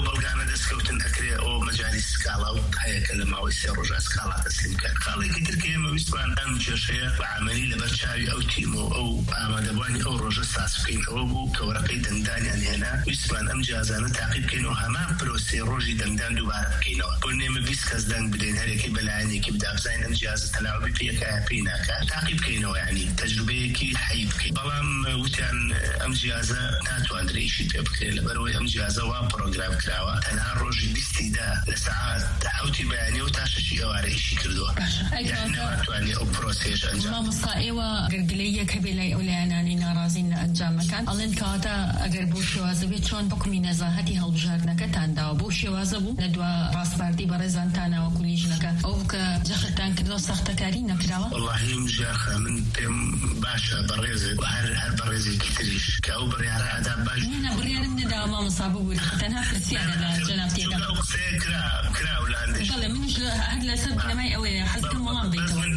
C: بلغانا دەستکەوتن ئەکرێ ئەو مەجالی سکاڵا و هەیەکە لە ماوەی 3 ڕۆژ سکاڵا تەسلیم کرد. خاڵێکی تر کە ئێمە ویستمان ئەم کێشەیە بە عمەلی لەبەر چاوی ئەو تیم و ئەو ئامادەبوانی ئەو ڕۆژە ساس بکەین. ئەوە بوو کە وەرەقەی دەنگدانیان هێنا ویستمان ئەم جیازانە تاقیب بکەینەوە هەمان پرۆسێ ڕۆژی دەنگدان دووبارە بکەینەوە. بۆ نێمە 20 کەس دەنگ بدەین هەرێکی بەلایەنێکی بدا بزانین ئەم جیازە تەلاوبی پێکایە پێی ناکات. تاقیب بکەینەوە یعنی تەجروبەیەکی حەی بکەین. بەڵام وتیان ئەم جیازە ناتوانرێ ئیشی پێ بکرێت لەبەرەوەی ئەم جیازە وا پرۆگرام کراوە تەنها ڕۆژی 20 لە سەعات 7 بەیانی و تا 6 ئێوارە ئیشی کردووە. یعنی ناتوانێت ئەو پرۆسەیەش ئەنجام
A: مامۆستا ئێوە گرگلەیە کە بێ لای ئەو لایەنانی ناڕازین لە ئەنجامەکان ئەڵێن کەواتە ئەگەر بۆ شێوازە بێت چۆن حکمی نەزاهەتی هەڵبژاردنەکەتان داوە بۆ شێوازە بوو لە دوا ڕاستباردی بەڕێزانتانەوە کولیژنەکە ئەو کە جەختان کردەوە سەختەکاری نەکراوە؟
C: وەڵاهی مژاخە من پێم باشە بەڕێزێک هەر بەڕێزێکی تریش کە ئەو بڕیارە ئادا باش
A: بڕیارم نەداوە مامۆستا ببووری تەنها پرسیارە لە جەنابتیەکە
C: ئەو قسەیە کرا و لاندش
A: بەڵێ منیش هەر لەسەر بنەمای ئەوەیە حەزکەم وەڵام بیتەوە.
C: من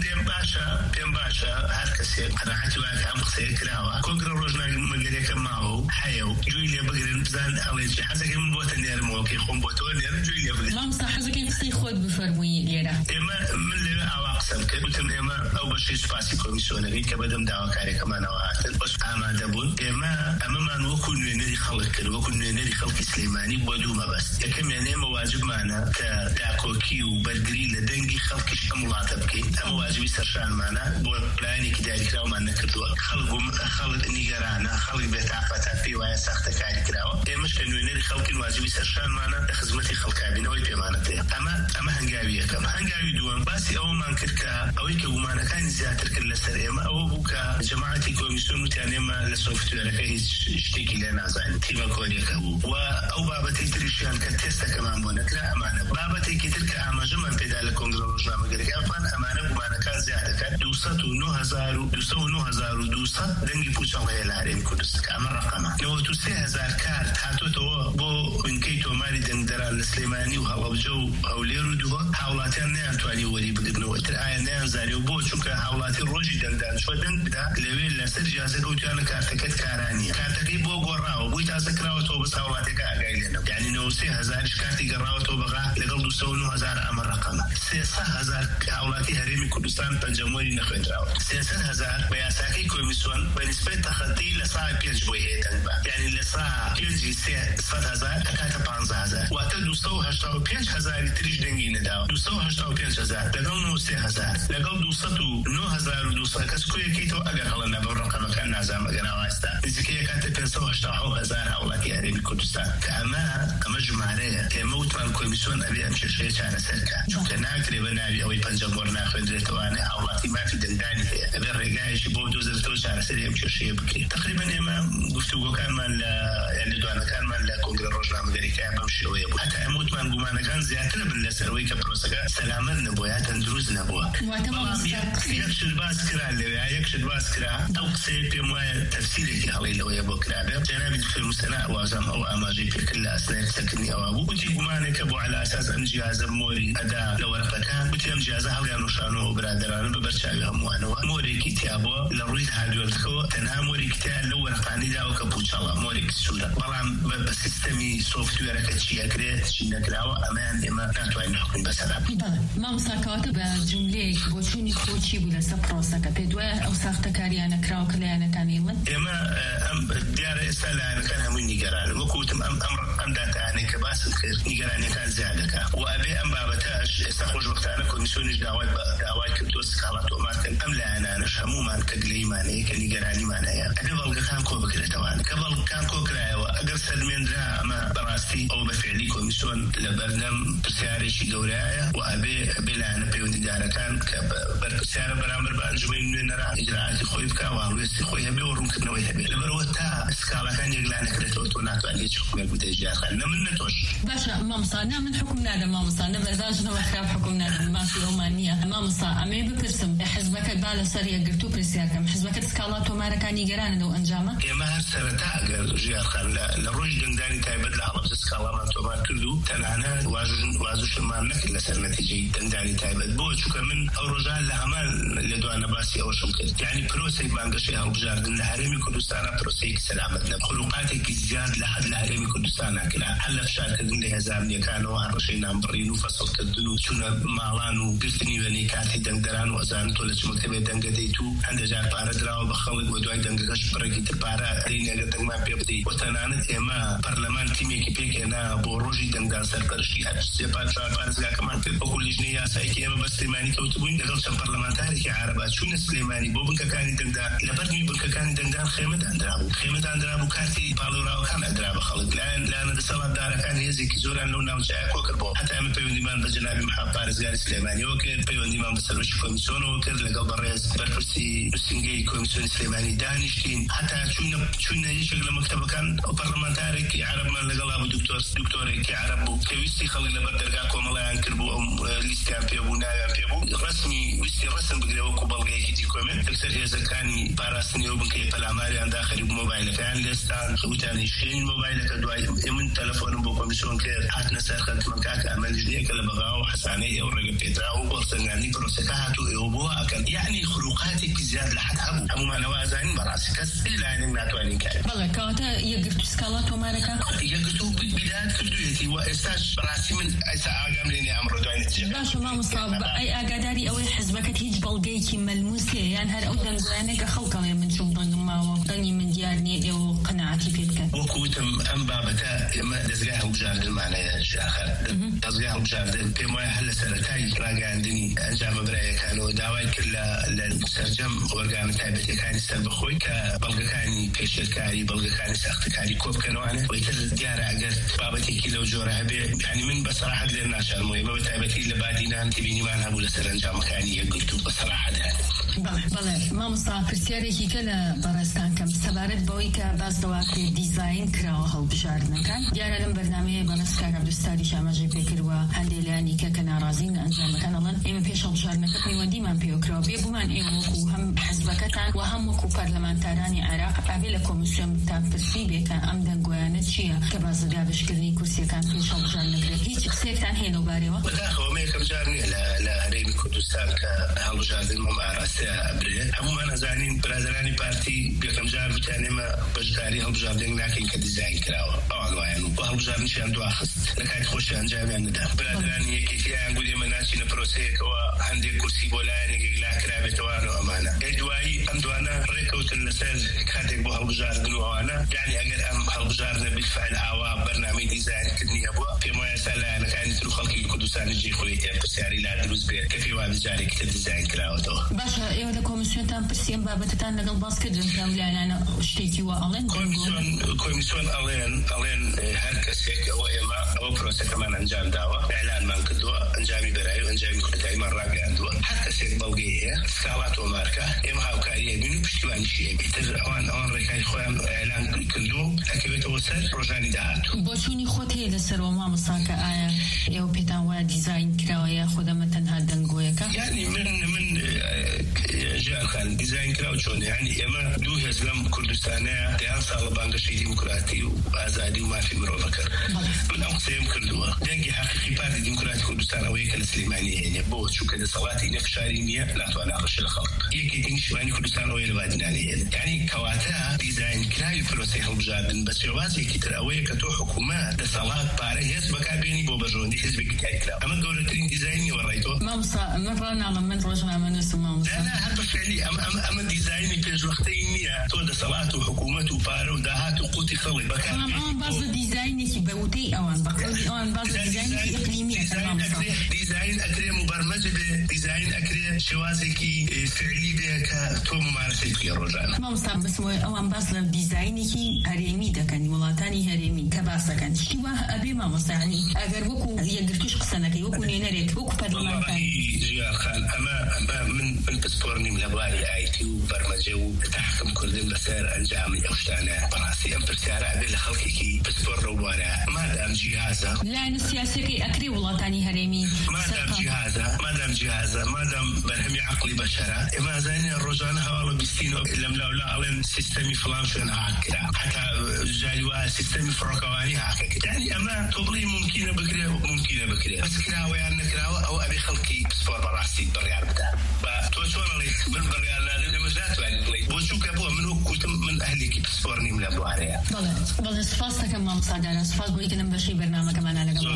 C: پێم باشە هەر کەسێک قەناعەتی وایە کە ئەم قسەیە کراوە کۆنگرە ڕۆژنامەگەریەکە ماوە و هەیە و گوێی لێ بگرن بزان ئەڵێ حەزەکەی من بۆتە نێرمەوە کەی خۆم بۆتەوە نێرم گوێی لێ بگرن.
A: مامۆستا حەزەکەی قسەی خۆت بفەرمووی لێرە.
C: ئێمە من لێرە ئاوا قسەم کرد وتم ئێمە ئەو بەشەی سوپاسی کۆمیسیۆنەکەی کە بەدەم داواکاریەکەمانەوە هاتن بەس ئامادە بوون. ئێمە ئەمەمان وەکو نوێنەری خەڵک کرد وەکو نوێنەری خەڵکی سلەیمانی بۆ دوو مەبەست. یەکەمیان ئێمە واجبمانە کە داکۆکی و بەرگری لە دەنگی خەڵکیش ئەم وڵاتە بکەین. ئەمە واجبی سەرشانمانە بۆ پلانێکی داریکراومان نەکردووە. خەڵک نیگەرانە خەڵک بێتاقەتە پێی وایە سەختەکاری کراوە. ئێمەش کە نوێنەری خەڵکین واجبی سەرشانمانە لە خزمەتی خەڵکابینەوەی پێمانەتەیە. ئەمە هەنگاوی یەکەم. هەنگاوی دووەم باسی ئەوەمان کرد کە ئەوەی کە گومانەکانی زیاتر کرد لەسەر ئێمە ئەوە بوو کە جەماعەتی کۆمیسیۆن وتیان ئێمە لە سۆفتوێرەکە هیچ شتێکی لێ نازانین تیمە کۆریەکە بوو و ئەو بابەتی تریشیان کە تێستەکەمان بۆ نەکرا ئەمانە بابەتێکی تر کە ئاماژەمان پێدا لە کۆنگرە ڕۆژنامەگەریەکان ئەمانە گومانەکان زیاد دەکات 209,200 دەنگی پوچەڵ هەیە لە هەرێمی کوردستان کە ئەمە ڕەقەمە 93,000 کارت هاتوۆتەوە بۆ بنکەی تۆماری دەنگدەران لە سلەیمانی و هەڵەبجە و هەولێر و دووە هاوڵاتیان نەیانتوانی وەری بگرنەوە تر ئایا نەیانزانێ و بۆ چونکە هاوڵاتی ڕۆژی دەنگدان چوە دەنگ بدا لەوێ لەسەر جیازە کەوتیانە کارتەکەت کارانیە کارتەکەی بۆ گۆڕاوە بۆی تازە کراوەتەوە بەس هاوڵاتێکە ئاگای لێنەوە یعنی 93,000 کارتی گەڕاوەتەوە بەغا لەگەڵ 209,000 ئەمە ڕەقەمە 300,000 هاوڵاتی هەرێمی کوردستان پەنجەمۆری نەخوێندراوە 300,000 بە یاساکەی کۆمیسیۆن بە نیسبەی تەخەتی لە ساعە 5 بۆی هەیە دەنگبا یعنی لە ساعە 5,000 ئەکاتە 15,000 واتە 285,000 تریش دەنگی نەداوە 285,000 لەگەڵ 93,000 لەگەڵ 209,200 کەس کۆیەکەیتەوە ئەگەر هەڵە نەبەو ڕەقەمەکان نازانم ئەگەر ئاواستا نزیکەی ئەکاتە 587,000 هاوڵاتی هەرێمی کوردستان کە ئەمە ژمارەیە ئێمە وتمان کۆمیسیۆن ئەبێ ئەم کێشەیە چارەسەرکە چونکە ناکرێ بە ناوی ئەوەی پەنجەمۆر ناخوێندرێتەوەوانێ هاوڵاتی مافی دەنگدانی هەیە ئەبێ ڕێگایەکی بۆ دۆزرێتەوە چارەسەری ئەم کێشەیە بکرێت تقریبا ئێمە گفتوگۆکانمان لە دوانەکانمان لە کۆنگرە ڕۆژنامەگەریەکان بەم شێوەیە بوو هەتا ئەمە وتمان گومانەکان زیاتر بن لەسەرەوەی کە پرۆسەکە سەلامەت نەبووە یا تەندروست نەبووە یەکشت باس کرا لەوێ یەکشت باس کرا ئەو قسەیە پێم وایە تەفسیرێکی هەڵەی لەوەیە بۆ کرابێ جەنابی دکتۆر موسەنا ئەوازام ئەو ئاماژەی پێکرد لە ئەسنای قسەکردنی ئەوە بوو وتی گومانێکە بۆ عەلا ئەساس ئەم جیازە مۆری ئەدا لە وەرەقەکان وتی ئەم جیازە هەڵیان وشانەوە و برادەرانە بە بەرچاوی هەمووانەوە مۆرێکی تیابووە لە ڕووی هاردوێرەکەەوە تەنها مۆرێکی تیا لەو وەرەقانی داوە کە پوچەڵە مۆرێکی سوورە بەڵام بە سیستەمی سۆفتوێرەکە چی ئەکرێت چی نەکراوە ئەمەیان ئێمە ناتوانین حکم بەسەرا
A: مامۆستا کەواتە بە جوملەیەک بۆچوونی خۆچی بوو لەسەر پرۆسەکە پێ دوایە ئەو ساختەکاریانە کراوە کە لایەنەکان ئێوەن
C: ئێمە دیارە ئێستا لایەنەکان هەمووی نیگەرانن وەکوتم ئەم داتانەی کە باسم کرد نیگەرانیەکان زیاد دەکات و ئەبێ ئەم بابەتەش ئێستا خۆشبەختانە کۆمیسیۆنیش داوای کردووە سکاڵا تۆمارکردن ئەم لایەنانش هەمومان کە گلەیمانەیە کە نیگەرانیمانەیە ئەبێ بەڵگەکان کۆ بکرێتەوە کە بەڵگەکان کۆکرایەوە ئەگەر سەرمێنرا ئەمە بەڕاستی ئەو بە فعلی کۆمیسیۆن لە بەردەم پرسیارێکی گەورەیە و ئەبێ لایەنە پەیوەندیدارەکان کە بەرپرسیارە بەرامبەر بە ئەنجومەی نوێنەرا ئیجراعاتی خۆی بکا و هەڵوێستی خۆی هەبێ و ڕوونکردنەوەی هەبێ لەبەرەوە تا سکاڵەکان یەکلایەن نەکرێتەوە تۆ ناتوانێت هیچ حکومێک بدەیت ژیانخان نە من نە تۆش
A: باشە مامۆستا من حکم نادەم مامۆستا نەبەرداژنەوە خراپ حکم نادەم مافی ئەومان نییە مامۆستا ئەمێ بپرسم حزبەکەت با لەسەر یەکگرتو پرسیارکەم حزبەکەت سکاڵا تۆمارەکانی گەرانە لەو ئەنجامە
C: ئێمە هەر سەرەتا ئەگەر ژیانخان لە ڕۆژی دەنگدانی تایبەت لە هەڵەبجە سکاڵامان تۆمار کرد كردو تنانا وازوش ما نكل لسر نتيجة تنداني تايبت بو شو كمن أو رجال لهمان لدوانا باسي أو شمكت يعني بروسي بانقشي أو بجاردن لحريمي كردستان بروسي سلامتنا خلقاتك زياد لحد لحريمي كردستان كلها هلا فشار كردن لي هزارني كانوا عرشينا مبرينو فصل كردنو شونا مالانو قرتني وني كاتي دنگدران وأزان تولج مكتبة دنگديتو عند جار باردراو بخلق ودواي دنگكش برقي تبارا ديني أقدر ما بيبدي وتنانت إما برلمان تيمي كيبيك أنا بوروجي دنگدان سرپرشي هاتشي بارزقا كمان وكل جنيا سايكي إما بس سليماني كوتبوين دقلشان برلمانتاري كي عربات شون سليماني بو بنكا كاني دنگدان لبرني بنكا كاني دنگدان خيمة عندرابو كارتي بالوراو كان عندرابو خلق لأن دسالات دارا كان يزيكي زوران لونا وجاك وكربو حتى أما بيونديمان بجنابي محاب بارزقاري سليماني وكر بيونديمان بسروش كوميسيون وكر لقل بريز برفرسي نسنجي كوميسيون سليماني دانشتين حتى شون يشغل مكتبه كان برلمانتاري كي عرب من لقل أبو دكتوري كي عربو كويستي خلق لبردرقاكو ملايان كربو ليستيان بيبو نايان بيبو رسمي ويستي رسم بقريوكو بلغي كي كومن اكثر هذا كاني باراسني وبنكي بالعماري عند اخر موبايل كان لستان وتاني شين موبايل كدواي من تلفون بو كوميسيون كير حتى نسخت مكاك عمل جديد كلا بغاو حسانيه ورقه بيتراو وبرسناني بروسكاتو يوبوها كان يعني خروقاتك زياد لحد ابو ما نوازين براسك الا ان ناتواني كان
A: والله كاتا يقرت سكالات وماركا
C: يقرتوا بدايه كردويتي واستاج براسي من اسا اقام لي امر دواني
A: باش ما مصاب اي اقداري او حزبك تيج بلغيكي ملموسه يعني هر او دنگانك خلق من شو ضنما وطني من ديارني او قناعتي فيك
C: وكوتم ام بابتا ما دزغاه وجارد المعنى يا شيخ دزغاه وجارد بما هل سرتاي راجع عندني انجام براي كانوا داوي كلا للسرجم ورقام تابتي كان يستلب خوي كبلغ كاني كشركاري بلغ كاني ساختكاري كوب كانوا انا ويتر ديار عقرت بابتي كيلو جوره يعني من بصراحه لنا عشان ما بتابتي لبادينا انت بيني ما انا بقول سرنجام كاني قلت بصراحه
A: بله ما مسافر سياري كلا برستان كم سبارت بويكا باز دوات ديزاين كراو هل بشارنا كان ديار لهم برنامج بنسكار عبد الستاري شامجي بكر وهندلاني كنا رازين انزل مكان الله اما بيش بشارنا كتني ودي ما بيوكراو بيبومان ايوكو هم حزبكتان وهمكو برلمانتاراني عراق قابل كوميسيون تام تسبيبه كان امدن غوانتشيا كباز دابش كرني كرسي كان بيش بشارنا كرهيج سيكتان هينو باريوا
C: بداخو ميك بجارني لا ريمي كردستان كهل بجاردن ما أبريد هم أنا زانين برادراني بارتي بيكم جار بتاني ما بجداري هم بجاردين لكن كديزاين كراوة أو وينو وهم بجاردين شيء عنده أخذ لكن تخش عن جامع ندا برادراني كيف يعنقول يوم ناشين بروسيك وعندي كرسي بولاني لا كرابة توانو أمانة إدواي أمدوانا ريكوت النسال كاتك بهم بجاردن وأنا يعني أجر هم بجاردن بالفعل أو برنامج ديزاين كدني أبوا فيما يسأل أنا كان تروح خلقي كردستان يجي خليتي بسعري لا دروس بير كيف واحد جاري كتديزاين كراوة
A: باشا ايوه ده كوميسيون تام برسيم بابتتان لقل باسكت كامل يعني انا اشتيكي والين
C: كوميسيون الين هركسك او اما او بروسيس كمان انجام دعوه اعلان من كدوا انجامي براي وانجامي كتاي من راجع عندو هركسك بلغيه سكالات وماركه اما هاوكاريه بينو بشتوان شيء بيتر اون ركاي خوام اعلان كندو اكيد وصل روجاني دهات
A: بوشوني خوتي لسرو ما مساكا ايا يو بيتان وا ديزاين كراويا خدمتن هادنغويكا
C: يعني من جال خان ديزاين كراو شون يعني اما دو هزلم كردستانية ديان صالة بانقشي ديمقراطي وازادي وما في مرو فكر من اقسام كردوا دنجي حقيقي بارتي ديمقراطي كردستان اويك السليمانية يعني بوت شو كده صلاتي نفشارينية لا توانا قش الخلق يكي دينشواني كردستان اويك الوادين عليه يعني كواتا ديزاين كراو بروسيهم بجادن بس جوازي كتر اويك تو حكومات دسالات باري هزبكا بيني بوبجون دي هزبك كاي كراو اما دولتين ديزايني ورايتو
A: مامسا مرنا لما نرجع من اسمه
C: لا هذا فعلي أما ديزايني بيج وقتينية تود صلاة وحكومة وبارو دهات وقوتي خلي بكان
A: أما بعض ديزايني في بوتي أوان بقول أوان بعض ديزايني إقليمية تمام
C: ديزاين أكري مبرمج ديزاين أكري شوازكي فعلي بك تو ممارسة في الرجال
A: ما مصاب بس أوان بعض ديزايني كي هرمي ده كان مولاتاني هرمي كباسة كان شتوه أبي ما مصاني أجر وكو يقدرتوش قصناك وكو نينريك وكو برلمانتاني
C: جيال خان أما من بسبورني من لباري آيتي وبرمجة وتحكم كل مسار أنجامي أوشتانا براسي أم برسارة أبي لخلقي كي بسبور روبارا ما دام جهاد جهازة
A: لأن السياسي أكري ولاطاني هرمي
C: مادام جهازة مادام برهمي عقلي بشرة ما زين الرجال هؤلاء بيستينوا لم لا على سيستمي فلان شون هكذا حتى جالوا سيستمي فرقواني هكذا يعني أما تقولي ممكنة بكرة بس كراوي يعني كراوي أو أبي خلقي بسبور براسي بريال بده بتوصل لي من بريال لازم مزات يعني وشو كابو من كنت من أهلي بسبورني من أبو عليها
A: والله سفاستك كمان صادرة سفاس بقولي كنا بشي برنامج كمان على جمال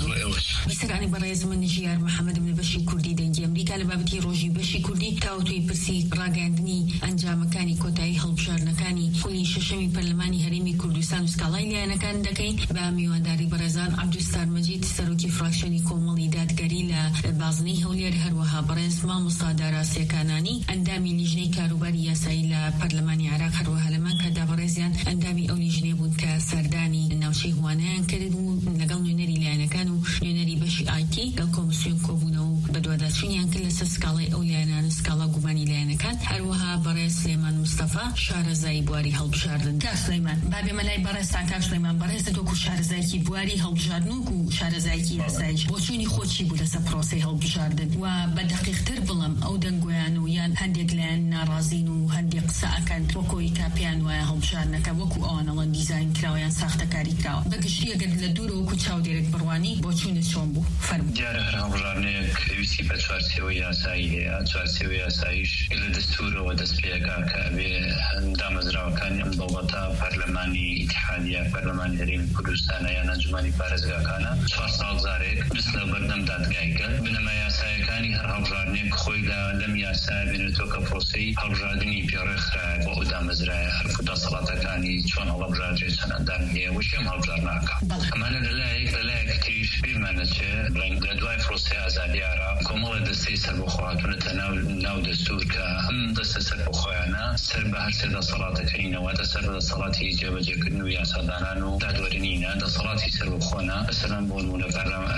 A: بس يعني برئيس من نجيار محمد بن بشي كردي دنجي أمريكا لبابتي روجي بشي كردي تاوتوي برسي راجعندني أنجام مكاني كوتاي هلبشار نكاني كل ششمي برلماني هرمي كردستان وسكالاي أنا كان دكين بامي وداري برزان عبد الستار مجيد سروكي فراكشني كومالي دادگری لبازنی هولیر هروها برز ما مصادره سیکانانی اندامی لیجنی کاروباری یاسایی لپارلمانی عراق هروها لمن که دابرزیان اندامی او لیجنی بود که سردانی نوشی هوانان کردو لقل نونری لیانا کانو نونری بشی آیتی قل کمیسیون کوبونو بدوداتشونیان کل سسکالی او لیانا سکالا گومانی لیانا کان هروها برز سلیمان مصطفى شارزایی بواری هلبشاردن که سلیمان بابی ملای برز تاکر سلیمان برز دوکو شارزایی بواری هلبشاردنو کو شارزایی یاسایی بوچونی خوشی بود از پروسه هلبشاردن و بدقیق تر بلم او دنگویان و یان هندیک لان نارازین و هندیق ساکن وکوی کاپیان و هلبشاردن که وکو آن الان دیزاین کراویان ساخت کاری کراو بگشتی اگر لدور و کچاو دیرک بروانی بوچون شون بو فرم
D: دیار هلبشاردن کلیسی بچوارسی و یاسایی چوارسی و یاسایش ال دستور و دستپیکا که دامزراو کانی ضبطا پارلمانی اتحادیه پارلمانی هریم کردستان یا نجمانی پارزگا کانا 4 سال زارک مثل بردم دادگاهی بنما یاسایکانی هر هلبشاردنێک خۆی لەم یاسا بێنێتەوە کە پرۆسەی هەڵبژاردننی پێڕێخرا بۆ ئەو دامەزرایە هەرکو دەسەڵاتەکانی چۆن هەڵبژاردرێت چەند ئەندام هەیە وشێم هەڵبژاردناکە ئەمانە لەلایەک تریش بیرمانەچێ لە دوای پرۆسەی ئازادیارە کۆمەڵە دەستەی سەربەخۆ هاتوونەتە ناو دەستور کە هەم دەستە سەربەخۆیانە سەر بە هەر سێ دەسەڵاتەکەینەوە دەسەر بە دەسەڵاتی جێبەجێکردن و یاسادانان و دادوەرینینە دەسەڵاتی سەربەخۆنە بەسەران بۆ نمونە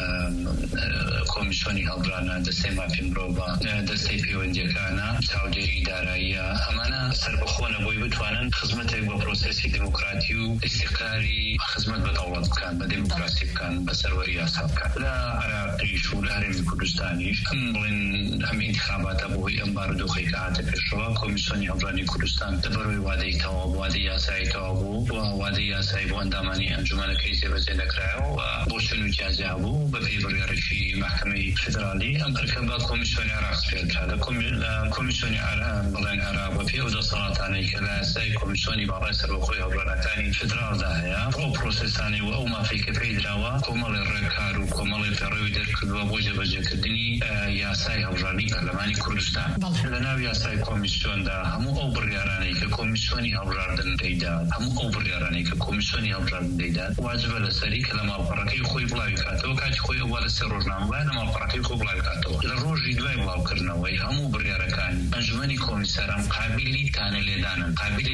D: کۆمیسیۆنی هەڵبژاردنە دەستەی مافی مرۆڤ دەستەی پەیوەندیەکانە چاودێری داراییە ئەمانە سەربەخۆنە بۆی بتوانن خزمەتێک بە پرۆسێسی دموکراتی و ئیسیقراری خزمەت بە دەوڵەت بکەن بە دموکراسی بکەن بە سەروەری یاسا بکەن لە عێراقیش و لە هەرێمی کوردستانیش بڵێن ئەم ئینتیخاباتە بۆی ئەم بارودۆخی کە هاتە پێشەوە کۆمیسیۆنی هەڵبژاردنی کوردستان لەبەرەوەی وادەی تەواو وادەی یاسایی تەواو بوو و وادەی یاسایی بۆ ئەندامانی ئەنجومەنەکەی جێبەجێ نەکرایەوە و بۆ شوێن و جیاجیا بوو بە پێی بڕیارێکی محکمەی فدرالی ئەم بەرکە بە کۆمیسیۆنی عراق سپێدرا لە کۆمیسیۆنی بڵێن عراق بە پێی ئەو دەسەڵاتانەی کە لە یاسای کۆمیسیۆنی باڕای سەربەخۆی هەڵبژاردنەکانی فدرالدا هەیە ئەو پرۆسەسانەی و ئەو مافەی کە پێی دراوە کۆمەڵی ڕێکار و کۆمەڵی پەڕێوی دەرکردووە بۆ جێبەجێکردنی یاسای هەڵبژاردنی پەرلەمانی کوردستان لە ناو یاسای کۆمیسیۆندا هەموو ئەو بڕیارانەی کە کۆمیسیۆنی هەڵبژاردن دەیدات هەموو ئەو بڕیارانەی کە کۆمیسیۆنی هەڵبژاردن دەیدات واجبە لەسەری کە لە ماڵپەڕەکەی خۆی بڵاوی کاتەوە کاتی خۆی ئەوە لە سێ ڕۆژنامە لە ماڵپەڕەکەی خۆی بڵاوی کاتەوە لە ڕۆژی دوای بڵاوکردنەوەی هەموو بڕیارەکانی ئەنجومەنی کۆمیساران قابلی تانەلێدانن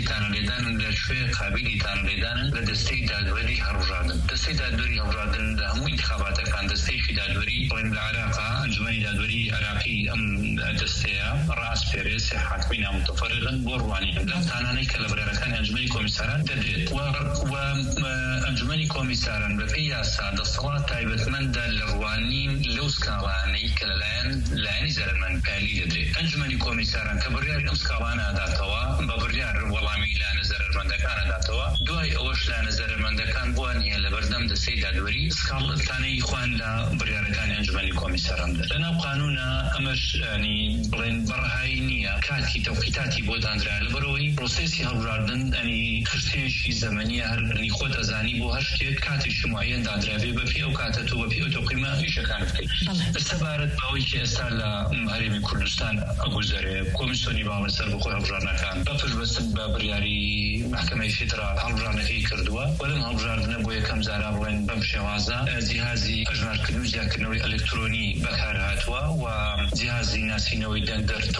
D: لە شوێ قابلی تانەلێدانن لە دەستەی دادوەری هەڵبژاردن دەستەی دادوەری هەڵبژاردن لە هەموو انتخاباتەکان دەستەیەکی دادوەری بڵێن لە عێراقا ئەنجومەنی دادوەری عێراقی ئەم دەستەیە ڕاستپێرێ سێ حاکمی نامتەفەرقن بۆ ڕوانی لەم تانانەی کە لە بڕیارەکانی ئەنجومەنی کۆمیساران دەدرێت و ئەنجومەنی کۆمیساران بەپێی یاسا دەسەڵات تایبەتمەندە لە ڕوانین لەو سکاڵانەی کە لەلایەنی زەرمەندپالی دەدرێت ئەنجومەنی کۆمیساران کە بڕیاری ئەم سکاڵانە ئەداتەوە بە بڕیار وەڵامی لایەنە زەرمەندەکان ئەداتەوە دوای ئەوەش لایەنە زەرمەندەکان بوانیە لە بەردەم دەستەی دادوەری سکاڵتانەی خوان لە بڕیارەکانی ئەنجومەنی کۆمیساران لەناو قانونە ئەمەش ینی بڵێن بەڕەهایی نییە کاتی تەوقیتاتی بۆ دانرا لەبەرەوەی پرۆسێسی هەڵبژاردن ئەنی خرسێشی زەمەنیە هەرنی خۆت ئەزانی بۆ هەر شتێک کاتێکی معەن دادرابێ بەپێی ئەو کاتە تۆ بەپێی ئەو تەوقیمە ئیشەکان بکەیت سەبارەت بەوەی کە ئێستا لە هەرێمی کوردستان ئەگوزارێ کۆمیسیۆنی باڵی سەربەخۆی هەڵبژاردنەکان بەپشبەستن بە بڕیاری محکمەی فدرال هەڵبژاردنەکەی کردووە و لەم هەڵبژاردنە بۆ یەکەم جارا بڵێن بەم شێوازە جیهازی هەژمارکردن و زیادکردنەوەی ئەلکترۆنی بەکار هاتووە و جیهازی ناسینەوەی دەنگدەر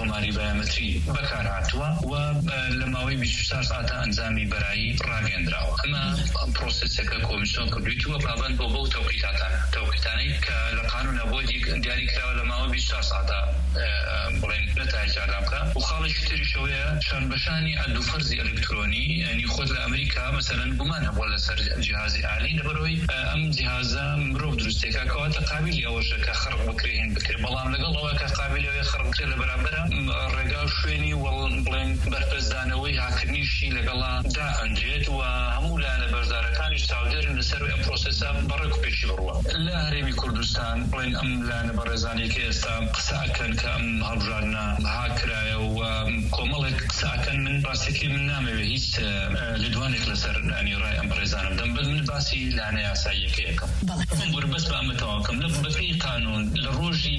D: تۆماری بایۆمەتری بەکارهاتووە و لە ماوەی 24 ساعتە ئەنجامی بەرایی ڕاگەندراوە. ئەمە پرۆسسێکە کۆمیسیۆن کردوویتوە پابەند بۆ بەو تەوقیتانەی کە لە قانونە بۆ دیاری کراوە لە ماوەی 24 ساعتە بڵێن نەتایج ئەعلام بکە. و خاڵێکی تریشەوەیە شانبەشانی ئەدوفەرزی ئەلکترۆنی، یعنی خۆت لە ئەمریکا مەسەلەن گومان هەبووە لەسەر جیهازی ئالی لەبەرەوەی ئەم جیهازە مرۆڤ دروستێکە کەواتە قابلی ئەوەشە کە خەرق بکرێ هێن بکرێ، بەڵام لەگەڵ ئەوە کە قابلیەوەی خەرق بکرێ لە بەرامبەرە ڕێگا و شوێنی بڵێن بەرپرسدانەوەی هاکردنیشی لەگەڵا دا ئەنجێت و هەموو لایەنە بەشدارەکانی چاودێرن لەسەر ئەم پرۆسێسە بەڕێک و پێشی بڕوە. لە هەرێمی کوردستان بڵێن ئەم لایەنە بەڕێزانێکی ئێستا قسە ئەکەن کە ئەم هەڵبژاردنە هاکرایە و کۆمەڵێک قسە ئەکەن. من باسێکی من نامەوێت هیچ لێدوانێک لەسەر ڕای ئەم بەڕێزانم دەم، من باسی لایەنە یاساییەکەیەکەم بۆرە بەس بە ئەمە تەواوکەم. لە بەپێی قانون لە ڕۆژی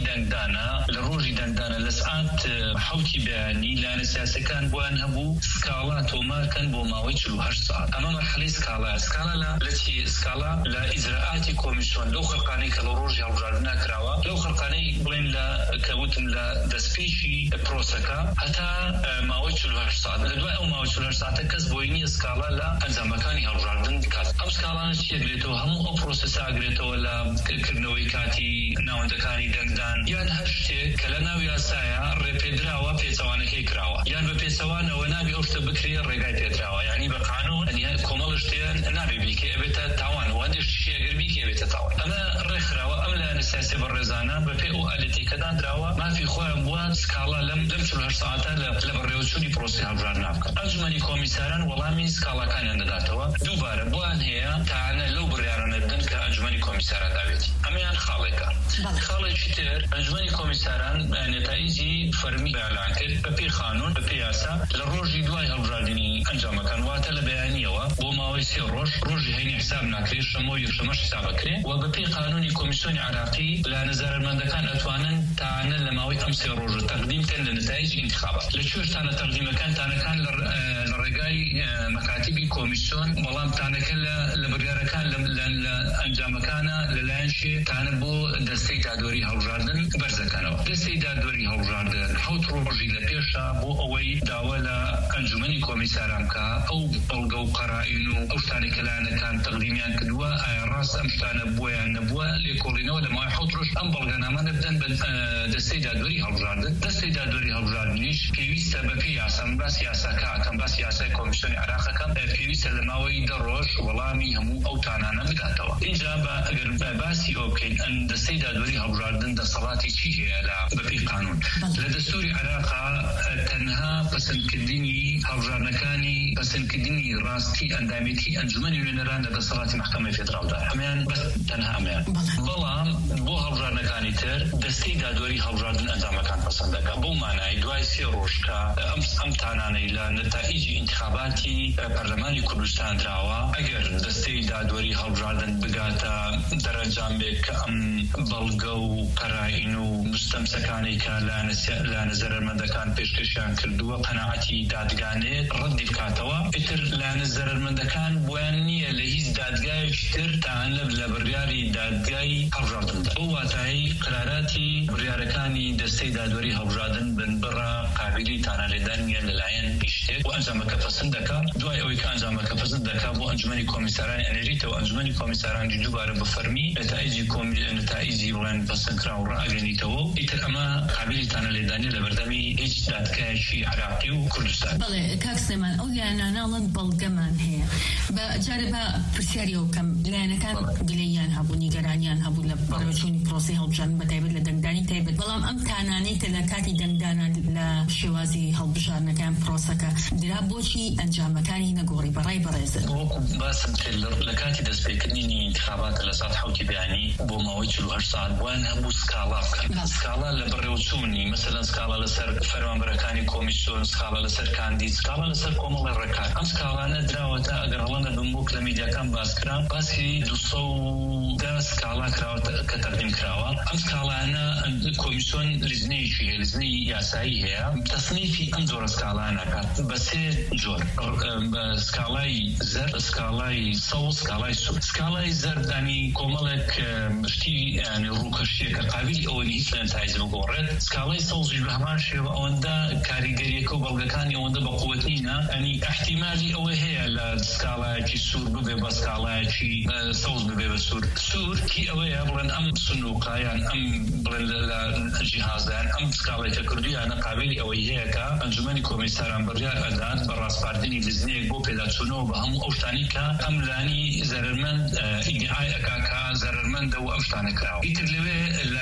D: دەنگدانە لە سعات 7 بەیانی لایەنە سیاسەکان بۆیان هەبوو سکاڵا تۆمارکەن بۆ ماوەی 48 ساعت. ئەمە مەرحەلەی سکاڵا لە چی سکاڵا لە ئیجراعاتی کۆمیسیۆن لەو خەرقانەی کە لە ڕۆژی هەڵبژاردنە کراوە، لەو خەرقانەی بڵێن لە کەوتم لە دەستپێشی پرۆسەکە هەتا ماوەی 48 ساعت. لە دوای ئەو ماوەی 48 ساعتە کەس بۆی نییە سکاڵا لە ئەنجامەکانی هەڵبژاردن بکات. ئەم سکاڵانە چی ئەگرێتەوە؟ هەموو ئەو پرۆسەسە ئەگرێتەوە لە کردنەوەی کاتی ناوەندەکانی دەنگدان یان هەر شتێک کە لە ناو یاسایە ڕێپێدراوە پێچەوانەکەی کراوە، یان بە پێچەوانەوە نابێ ئەو شتە بکرێ ڕێگای پێدراوە. یعنی بە قانون کۆمەڵ شتێن نابێ بیکە ئەبێتە تاوان، و هەندێک شتێ ئەگەر بیکە ئەبێتە تاوان. ئەمە ڕێکخراوە. ئەم لایەنە سیاسی بەڕێزانە بەپێ ئەو ئالەتی کە دانراوە مافی خۆیان بووە سکاڵا لەم 48 ساعتە لە بەڕێوەچوونی پرۆسی هەڵبژاردنە بکەن. ئەنجومەنی کۆمیساران وەڵامی سکاڵاکانیان دەداتەوە. دووبارە بۆیان هەیە تاانە لەو بڕیارانە بدەن کە ئەنجومەنی کۆمیساران داوێتی. ئەمەیان خاڵێکە. خاڵێکی تر ئەنجومەنی کۆمیساران نەتایجی فەرمی ئێعلان کرد بەپێی قانون بەپێی یاسا لە ڕۆژی دوای هەڵبژاردننی ئەنجامەکان، واتە لە بەیانیەوە بۆ ماوەی 3 ڕۆژ، ڕۆژی هەینی حساب ناکرێت، شەمە و یەکشەمەش حسابەکرێ و بەپێی قانونی کۆمیسیۆنی عراقی لە نەزارەرمەندەکان ئەتوانن تاانە لە ماوەی ئەم 3 ڕۆژە تەقدیم بکەن لە نەتایجی ئینتیخابات. لە کوێشتانە تەقدیمەکان تانەکان لە ڕێگای مەکاتیبی کۆمیسیۆن، بەڵام تانەکە لە بڕیارەکان لە ئەنجامەکانە لەلایەن شێ تانە بۆ دەستەی دادوەری هەڵبژاردن بەرزەکەنەوە. دەستەی دادوەری هەڵبژاردن 7 ڕۆژی لە پێشە بۆ ئەوەی داوا لە ئەنجومەنی کۆمیساران بکە ئەو بەڵگە و قەرائین و ئەو شتانی کە لایەنەکان تەقدیمیان کردووە ئایا ڕاست ئەم شتانە بوویان نەبووە، لێکۆڵینەوە لە ماوەی 7 ڕۆژ ئەم بەڵگەنامانە بدەن بە دەستەی دادوەری هەڵبژاردن. دەستەی دادوەری هەڵبژاردنیش پێویستە بەپێی یاسا، باسی یاساکە ئەکەم، باسی یاسای کۆمیسیۆنی عراقەکەم، پێویستە لە ماوەی 10 ڕۆژ وەڵامی هەموو ئەو تانانە بداتەوە. اینجا ئەگەر باسی ئەو بکەین ئەن دەستەی دادوەری هەڵبژاردن دەسەڵاتی چی هەیە بەپێی قانون؟ لە دەستوری عراقا تەنها پەسەندکردنی هەڵبژاردنەکانی پەسەندکردنی ڕاستی ئەندامێتی ئەنجومەنی نوێنەران لە دەسەڵاتی محکەمەی فێدراڵدا هەمان بەس تەنها ئەمەیە. بەڵام بۆ هەڵبژاردنەکانی تر دەستەی دادوەری هەڵبژاردن ئەنجامەکان پەسەند دەکات. بۆ مانای دوای 3 ڕۆژ کە ئەم تانانەی لە نەتائیجی ئینتیخاباتی پەرلەمانی کوردستان دراوە، ئەگەر دەستەی دادوەری هەڵبژاردن بگاتە دەرەنجامێک کە ئەم بەڵگە و قەرائین و مستەمسەکانی کە لە نەزەرمەندەکان پێشکەشیان کردووە قەناعەتی دادگانێت ڕەدی بکاتەوە، ئیتر لە نەزەرمەندەکان بۆیان نییە لە هیچ دادگایەکی تر تاانە لە بڕیاری دادگای هەڵبژاردندا. بۆ واتایی قراراتی بڕیارەکانی دەستەی دادوەری هەڵبژاردن بن بڕە قابلی تانەلێدانیە لەلایەن شتێک و ئەنجامەکە پەسەند دەکات. دوای ئەوەی کە ئەنجامەکە پەسەند دەکات بۆ ئەنجومەنی کۆمیسارانی ئەنێریتەوە. ئەنجومەنی کۆمیسارانی دووبارە بە فەرمی نەتائیجی بڵێن پەسەندکرا و ڕائەگەنیتەوە و ئیتر ئەمە قابلی تانەلێدانی لە بەردەمی هیچ دادگایەکی عراقی و کوردستان.
A: بەڵێ کاک سلێمان ئەو لایەناناڵەن بەڵگەمان هەیە. جارێ بە پرسیاریەوە کەم لایەنەکان گلەییان هەبوو، نیگەرانیان هەبوو لە بەڕێوەچوونی پرۆسی هەڵبژاردن بەتایبەت لە دەنگدانی تایبەت، بەڵام ئەم تانانەی کە لە کاتی دەنگدانە لە شێوازی هەڵبژاردنەکان پرۆسەکە درا بۆچی ئەنجامەکانی نەگۆڕی بەڕای بەڕێزە؟
D: باسم کرد لە کاتی دەستپێکردنی انتخاباتە لە سات 7 بەیانی بۆ ماوەی 48 ساعت بووان هەبوو سکاڵا بکەن. سکاڵا لە بەڕێوەچوونی مەسەلەن سکاڵا لەسەر فەرمانبەرەکانی کۆمیسیۆن، سکاڵا لەسەر کاندید، سکاڵا لەسەر کۆمەڵی ڕێکار. ئەم سکاڵانە دراوەتە ئەگەر هەڵەنە بمبوو کە لە میدیاکان باسکران باسی 210 سکاڵا کراوە کە تەقدیم کراوە. ئەم سکاڵانە کۆمیسیۆن لیزنەیەکی هەیە، لیزنەی یاسایی هەیە، تەسنیفی ئەم جۆرە سکاڵانە کات بە سێ جۆر: بە سکاڵای زەر، سکاڵای سەوڵ، سکاڵای سوور. سکاڵای زەردانی کۆمەڵێک شتی ینی ڕووکەشتیە کە قابلی ئەوە هیچ لە نتایج بگۆڕێت. سکاڵای سەوڵژی بە هەمان شێوە ئەوەندە کاریگەریەکە و بەڵگەکانی ئەوەندە بە قووەت نینە، ئەنی احتیمالی ئەوە هەیە لە سکاڵایەکی سوور ببێ بە سکاڵایەکی سەوڵ ببێ بە سوور. سوور کی ئەوەیە بڵێن ئەم سنووقایان ئەم بڵێن لە جیهازدان ئەم سکاڵێکە کردویانە قابلی ئەوەی هەیە کە ئەنجومەنی کۆمیساران بڕیار ئەدات بە ڕاستپاردنی لیزنەیەک بۆ پێداچوونەوە بە هەموو ئەو شتانی کە ئەم لانی زەرمەند ئیدعای ئەکا کە زەرمەندە و ئەم شتانە کراوە. ئیتر لەوێ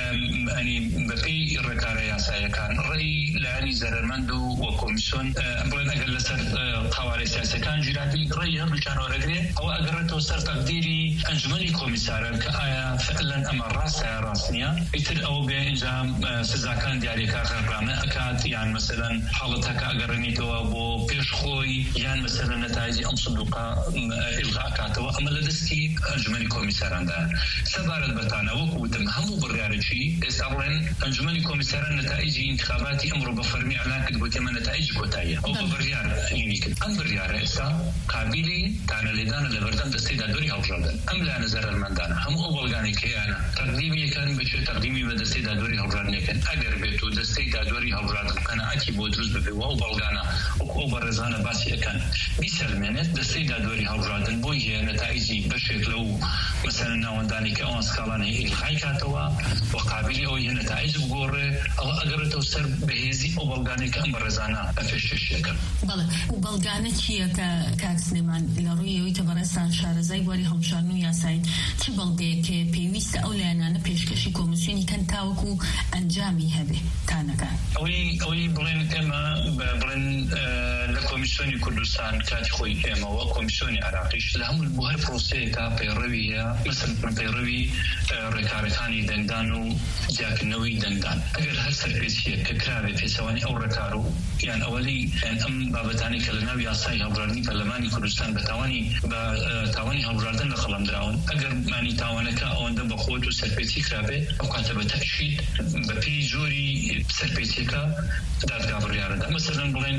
D: ینی بەپێی ڕێکارە یاساییەکان ڕێی لانی زەرمەند و کۆمیسیۆن بڵێن ئەگەر لەسەر قوارەی سیاسەکان گیراتی ڕێی هەردووچان وەرەگرێ، ئەوە ئەگەڕێتەوە سەر تەقدیری ئەنجومەنی کۆمیساران کە ئایا فعلەن ئەمە ڕاستە یا ڕاست نییە. ئیتر ئەوە بێ ئینجا سزاکان دیاریەکە غەرامە ئەکات، یان مەسەلەن حاڵەتەکە ئەگەڕێنیتەوە بۆ پێشخۆی، یان مەسەلەن نەتایجی ئەم سندوقە ئیلغا ئەکاتەوە. ئەمە لە دەستی ئەنجومەنی کۆمیساراندا. سەبارەت بەتانە وەکو وتم هەموو بڕیارێکی ئێستا بڵێن ئەنجومەنی کۆمیساران نەتایجی ئینتخاباتی ئەمڕۆ بە فەرمی ئەعلان کرد بۆ تێمە نەتایجی کۆتاییە. ئەو بە بڕیار هینی کرد. ئەم بڕیارە ئێستا قابلی تانەلێدانە لە بەردەم دەستەی دادوەری هەڵبژاردن. ئەم لایەنە زەرمەندانە هەموو ئەو بەڵگانەی کەیانە تەقدیمیەکەن بچێ تەقدیمی بە دەستەی دادوەری هەڵبژاردنەکەن. ئەگەر بێت و دەستەی دادوەری هەڵبژاردن قەنەعەتی بۆ دروست ببێ و ئەو بەڵگانە ئەو بەڕێزانە باسی ئەکەن بیسەلمێنێت، دەستەی دادوەری هەڵبژاردن بۆی هەیە نەتایجی بەشێک لەو مەسەلەن ناوەندانی کە ئەوان سکاڵانە هەیە ئیلغای کاتەوە و قابلی ئەوەی هەیە نەتایج بگۆڕێ، ئەوە ئەگەڕێتەوە سەر بەهێزی ئەو بەڵگانەی کە ئەم بەڕێزانە ئەفێشێشیەکەن.
A: بەڵێ و بەڵگانە چییە کە کاک سلێمان لە ڕووی ئەوەی کە بەڕێستان شارەزای بواری هەڵبژاردن و یاساین چ بەڵگەیەکێ پێویستە ئەو لایەنانە پێشکەشی کۆمیسیۆنی کەن تاوەکو ئەنجامی هەبێ تانەکان؟
D: ئەوەی بڵێن ئێمە بڵێن لە کۆمیسیۆنی کوردستان کاتی خۆی ئێمەوە کۆمیسیۆنی عراقیش لە هەموو بۆ هەر پرۆسەیەکە پەیڕەوی هەیە، مەسەڵەن پەیڕەوی ڕێکارەکانی دەنگدان و جیاکردنەوەی دەنگدان. ئەگەر هەر سەرپێچیەک کە کراوێ پێچەوانی ئەو ڕێکار و یان ئەوەی ئەم بابەتانی کە لە ناو یاسای هەڵبژاردنی پەرلەمانی کوردستان بە تاوانی هەڵبژاردن لە قەڵەم دراون، ئەگەر مانی تاوانەکە ئەوەندە بەخۆت و سەرپێچی کرابێ، ئەو کاتە بە تەشید بە پێی زۆری سەرپێچیەکە دادگا بڕیارەدا. مەسەڵەن بڵێن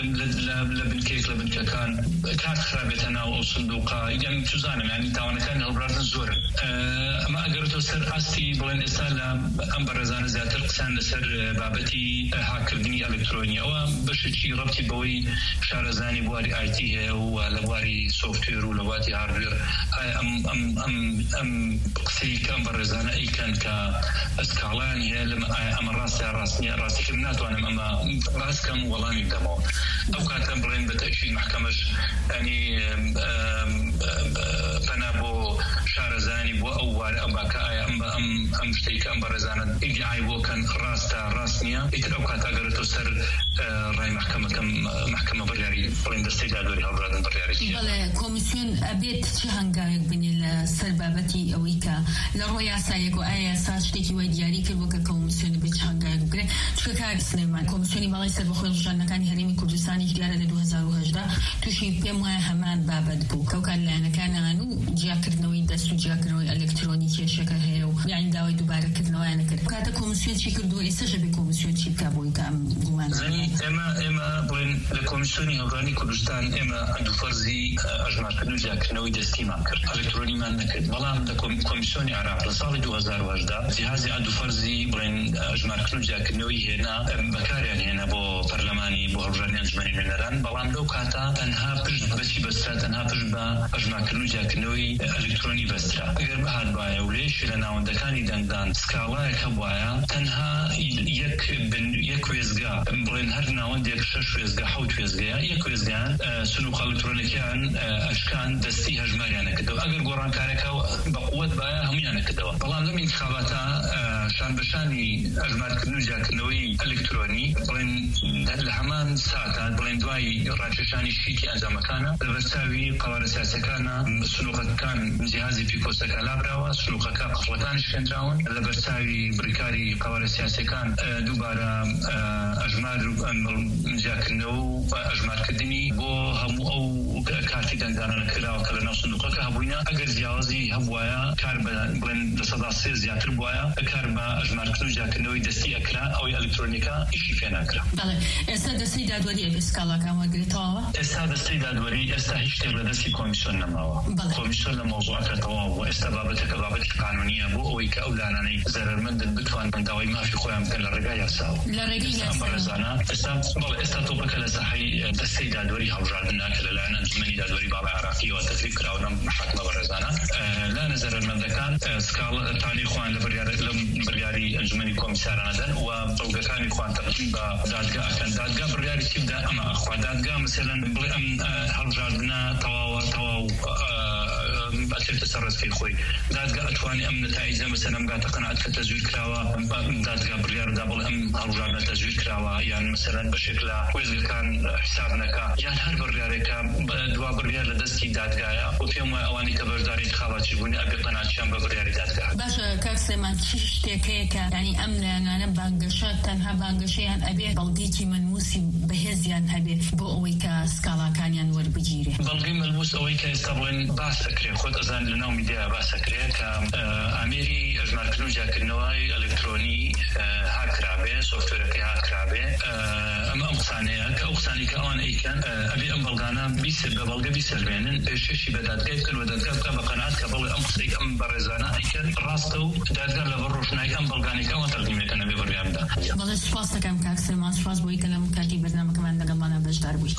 D: لە بنکێک لە بنکەکان کات خرابێتە ناو ئەو سندوقە، یان توزانم ینی تاوانەکانی هەڵبژاردن زۆرن. ئەمە ئەگەرێتەوە سەر ئاستی بڵێن ئێستا لە ئەم بەڕێزانە زیاتر قسان لەسەر بابەتی هاکردنی ئەلکترۆنی، ئەوە بەشێکی ڕەبتی بەوەی شارەزانی بواری ئایتی هەیە و لە بواری سۆفتوێر و لە بواری هاردوێر. ئەم قسەی کە ئەم بەڕێزانە ئەیکەن کە ئەسکاڵیان هەیە ئەمە ڕاستە ڕاست نییە، ڕاستیکرد ناتوانم ئەمە باسکەم وەڵامی بدەمەوە. ئەو کاتە بڵێن بە تەشید محکەمەش ینی پەنا بۆ شارەزانی بۆ ئەو وارە ئەم باکە ئایا ئەم شتەی کە ئەم بەڕێزانە ئیدعای بۆکەن ڕاستە ڕاست نییە، ئیتر ئەو کاتە ئەگەرێتەوە سەر ڕای محکەمە بڕیاری بڵێن دەستەی دادوەری هەڵبژاردن بڕیارێکی.
A: بەڵێ کۆمیسیۆن ئەبێت چه هەنگاوێک بنێ لە سەر بابەتی ئەوەی کە لە ڕۆی یاسایەک و ئایا یاسا شتێکی وای دیاری کرد بۆ کە کۆمیسیۆن بێت چه هەنگاوێک بگرێت؟ چونکە کاک سلێمان کۆمیسیۆنی ماڵی سەربەخۆی هەڵبژاردنەکانی هەرێمی کوردستانی دیارە لە 2018 تووشی پێم وایە هەمان بابەت بوو کە ئەو لایەنەکانان و جیاکردنەوەی دەست و جیاکردنەوەی ئەلکترۆنی کێشەکە هەیە و یان داوای دووبارەکردنەوەیان نەکرد. کاتە کۆمیسیۆن چی کردووە؟ ئێستاش بێ کۆمیسیۆن چی بکا بۆی کە ئەم گومانە؟
D: ئێمە بڵێن لە کۆمیسیۆنی هەڵبژاردنی کوردستان ئێمە ئەندوفەرزی ئەژمارکردن و جیاکردنەوەی دەستیمان کرد، ئەلکترۆنیمان نەکرد. بەڵام لە کۆمیسیۆنی عراق لە ساڵی 2018 جیهازی ئەندوفەرزی بڵێن ئەژمارکردن و جیاکردنەوەی هێنا بەکاریان هێنا بۆ پەرلەمانی بۆ هەڵبژاردنی ئەنجومەنی نوێنەران. بەڵام لەو کاتە تەنها پشت بەچی بەسترا، تەنها پشت بە ئەژمارکردن و جیاکردنەوەی ئەلکترۆنی بەسترا. ئەگەر بەهات بایە و لێش لە ناوەندەکانی دەنگدان سکاڵایەکە بواە تەنها یەک وێزگا بڵێن هەر ناوەندێک 6 وێزگا 7 وێزگەیە، یەک وێزگیان سنووق ئەلکترۆنیکیان ئەشکان دەستی هەژماریانەکردەوە. ئەگەر گۆڕانکارەکە بەقووەت بایە هەمویانەکردەوە. بەڵام لەم انتخاباتە شان بەشانی ئەژمارکردن و جیاکردنەوەی ئەلکترۆنی بڵێن لە هەمان ساتە بڵێن دوای ڕاکێشانی شیتی ئەنجامەکانە لە بەرچاوی قوارە سیاسەکانە سنووقەکان جیهازی پیکۆسەکە لابراوە، سنووقەکە قفڵ دەسەڵاتدارانی شکێنراون لە بەرچاوی بریکاری قوارە سیاسیەکان دووبارە ئەژمار جاکردنەوە و ئەژمارکردنی بۆ هەموو ئەو کارتی دەنگدانانە کراوە کە لە ناو سندوقەکە هەبووینە ئەگەر جیاوازی هەبوایە کار بڵێن لە سەدا 3 زیاتر بووایە کار بە ئەژمارکردن و جاکردنەوەی دەستی ئەکرا ئەوەی ئەلکترۆنیکا ئیشی پێ ناکرا.
A: ئێستا دەستی دادوەریە بە سکاڵاکان وەرگرێتەوە؟
D: ئێستا دەستی دادوەری ئێستا هیچ شتێک لە دەستی کۆمیسیۆن نەماوە. کۆمیسیۆن لە مۆزوعەکە تەواو بووە. ئێستا بابەتەکە بابەتی قانونیە بۆ ئەوەی کە ئەو لانانەی زەرمەندن بتوانن داوای مافی خۆیان بکەن لە ڕێگای یاساوە.
A: لە ڕێگەی
D: یاسا ئێستا تۆپەکە لە ساحەی دەستەی دادوەری هەڵبژاردننا کە لەلایەن ئەنجومەنی دادوەری باڵای عراقیەوە تەکلیف کراوە لەم محاکمە بەڕێزانە لایەنە زەرمەندەکان سکاڵەتانی خوان لە بڕیاری ئەنجومەنی کۆمیسارانەدەن و بەڵگەکانی خوان تەقدیم بە دادگا ئەکەن. دادگا بڕیاری چی بدات؟ ئەمە ئەخوا دادگا مەسەلەن بڵێ ئەم هەڵبژاردنە تەواو بەچێتە سەر ڕێزگەی خۆی. دادگا ئەتوانێت ئەم نەتایجە مەسەلەن ئەم گاتە قەناعەت کە تەزویر کراوە دادگا بڕیاردا بڵێ ئەم هەڵبژاردنە تەزویر کراوە یان مەسەلەن بەشێک لە وێزگەکان حساب نەکا یان هەر بڕیارێکە دوا بڕیار لە دەستی دادگایە و پێم وایە ئەوانی کە بەشداری انتخاباتی بوون ئەبێ قەناعەتیان بە بڕیاری دادگا.
A: باشە کاک سلێمان چ شتێک هەیە کە یعنی ئەم لایەنانە بانگەشە تەنها بانگەشەیان ئەبێ بەڵگەیەکی مەلمووسی بەهێزیان هەبێ بۆ ئەوەی کە سکاڵاکانیان وەربگیرێ؟
D: بەڵگەی مەلمووس ئەوەی کە ئێستا بڵێن باس دەکرێت خۆت ئەزان لە ناو میدیاە باس دەکرێت کە ئامێری ئەژمارکردن و جاکردنەوەی ئەلکترۆنی هاکرابێ سۆفتوێرەکەی هاکرابێ ئەمە ئەم قسانەیە کە ئەو قسانی کە ئەوان ئەیکەن ئەبێ ئەم بەڵگانە بە بەڵگە بیسەلمێنن پێشکەشی بە دادگای بکەن و دادگا بکە بە قەناعەت کە بڵێ ئەم قسەی ئەم بەڕێزانە ئەیکەن ڕاستە و دادگا لە بەر ڕۆشنایی ئەم بەڵگانێک ئەوان تەقدیمەکەن ئەبێ بڕیار بدات.
A: بەڵێ سوپاس دەکەم کاک سلێمان، سوپاس بۆی کە لەم کاتی بەرنامەکەمان لەگەڵمانە بەشدار بوویت.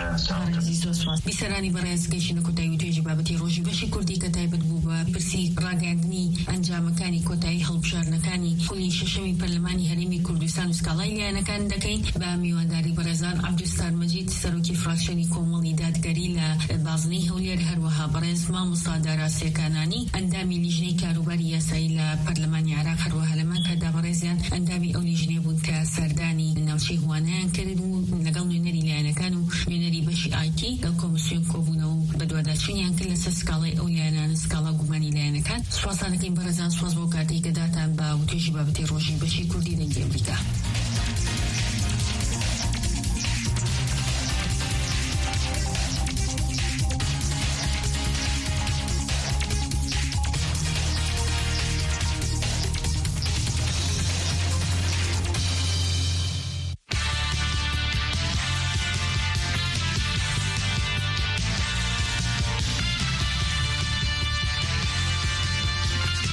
A: بیسەرانی بەڕێز گەیشتنە کۆتایی و توێژی بابەتی ڕۆژی بەشی کوردی کە تایبەت بوو بە پرسی ڕاگەاندنی ئەنجامەکانی کۆتایی هەڵبژاردنەکانی خولی شەشەمی پەرلەمانی هەرێمی کوردستان و سکاڵای لایەنەکان دەکەین بە میوانداری بەڕێزان عەبدولستار مەجید سەرۆکی فراکسیۆنی کۆمەڵی دادگەری لە بازنەی هەولێر، هەروەها بەڕێز مامۆستا دارا سێکانانی ئەندامی لیژنەی کاروباری یاسایی لە پەرلەمانی عێراق، هەروەها لەمان کەدا بەڕێزیان ئەندامی ئەو لیژنەیە بوون کە سەردانی ناوچەی هوانەیان کرد و لەگەڵ نوێنەری لایەنەکان و نوێنەری بەشی ئایتی لەگەڵ کۆمیسیۆن کۆبوونەوە و بەدواداچوونیان کرد لەسەر سکاڵای ئەو لایەنانە سکاڵا گومانی لایەنەکان. سوپاسان دەکەین بەڕێزان، سوپاس بۆ کاتێک کە داتان بە وتێژی بابەتی ڕۆژی بەشی کوردی دەنگی ئەمریکا.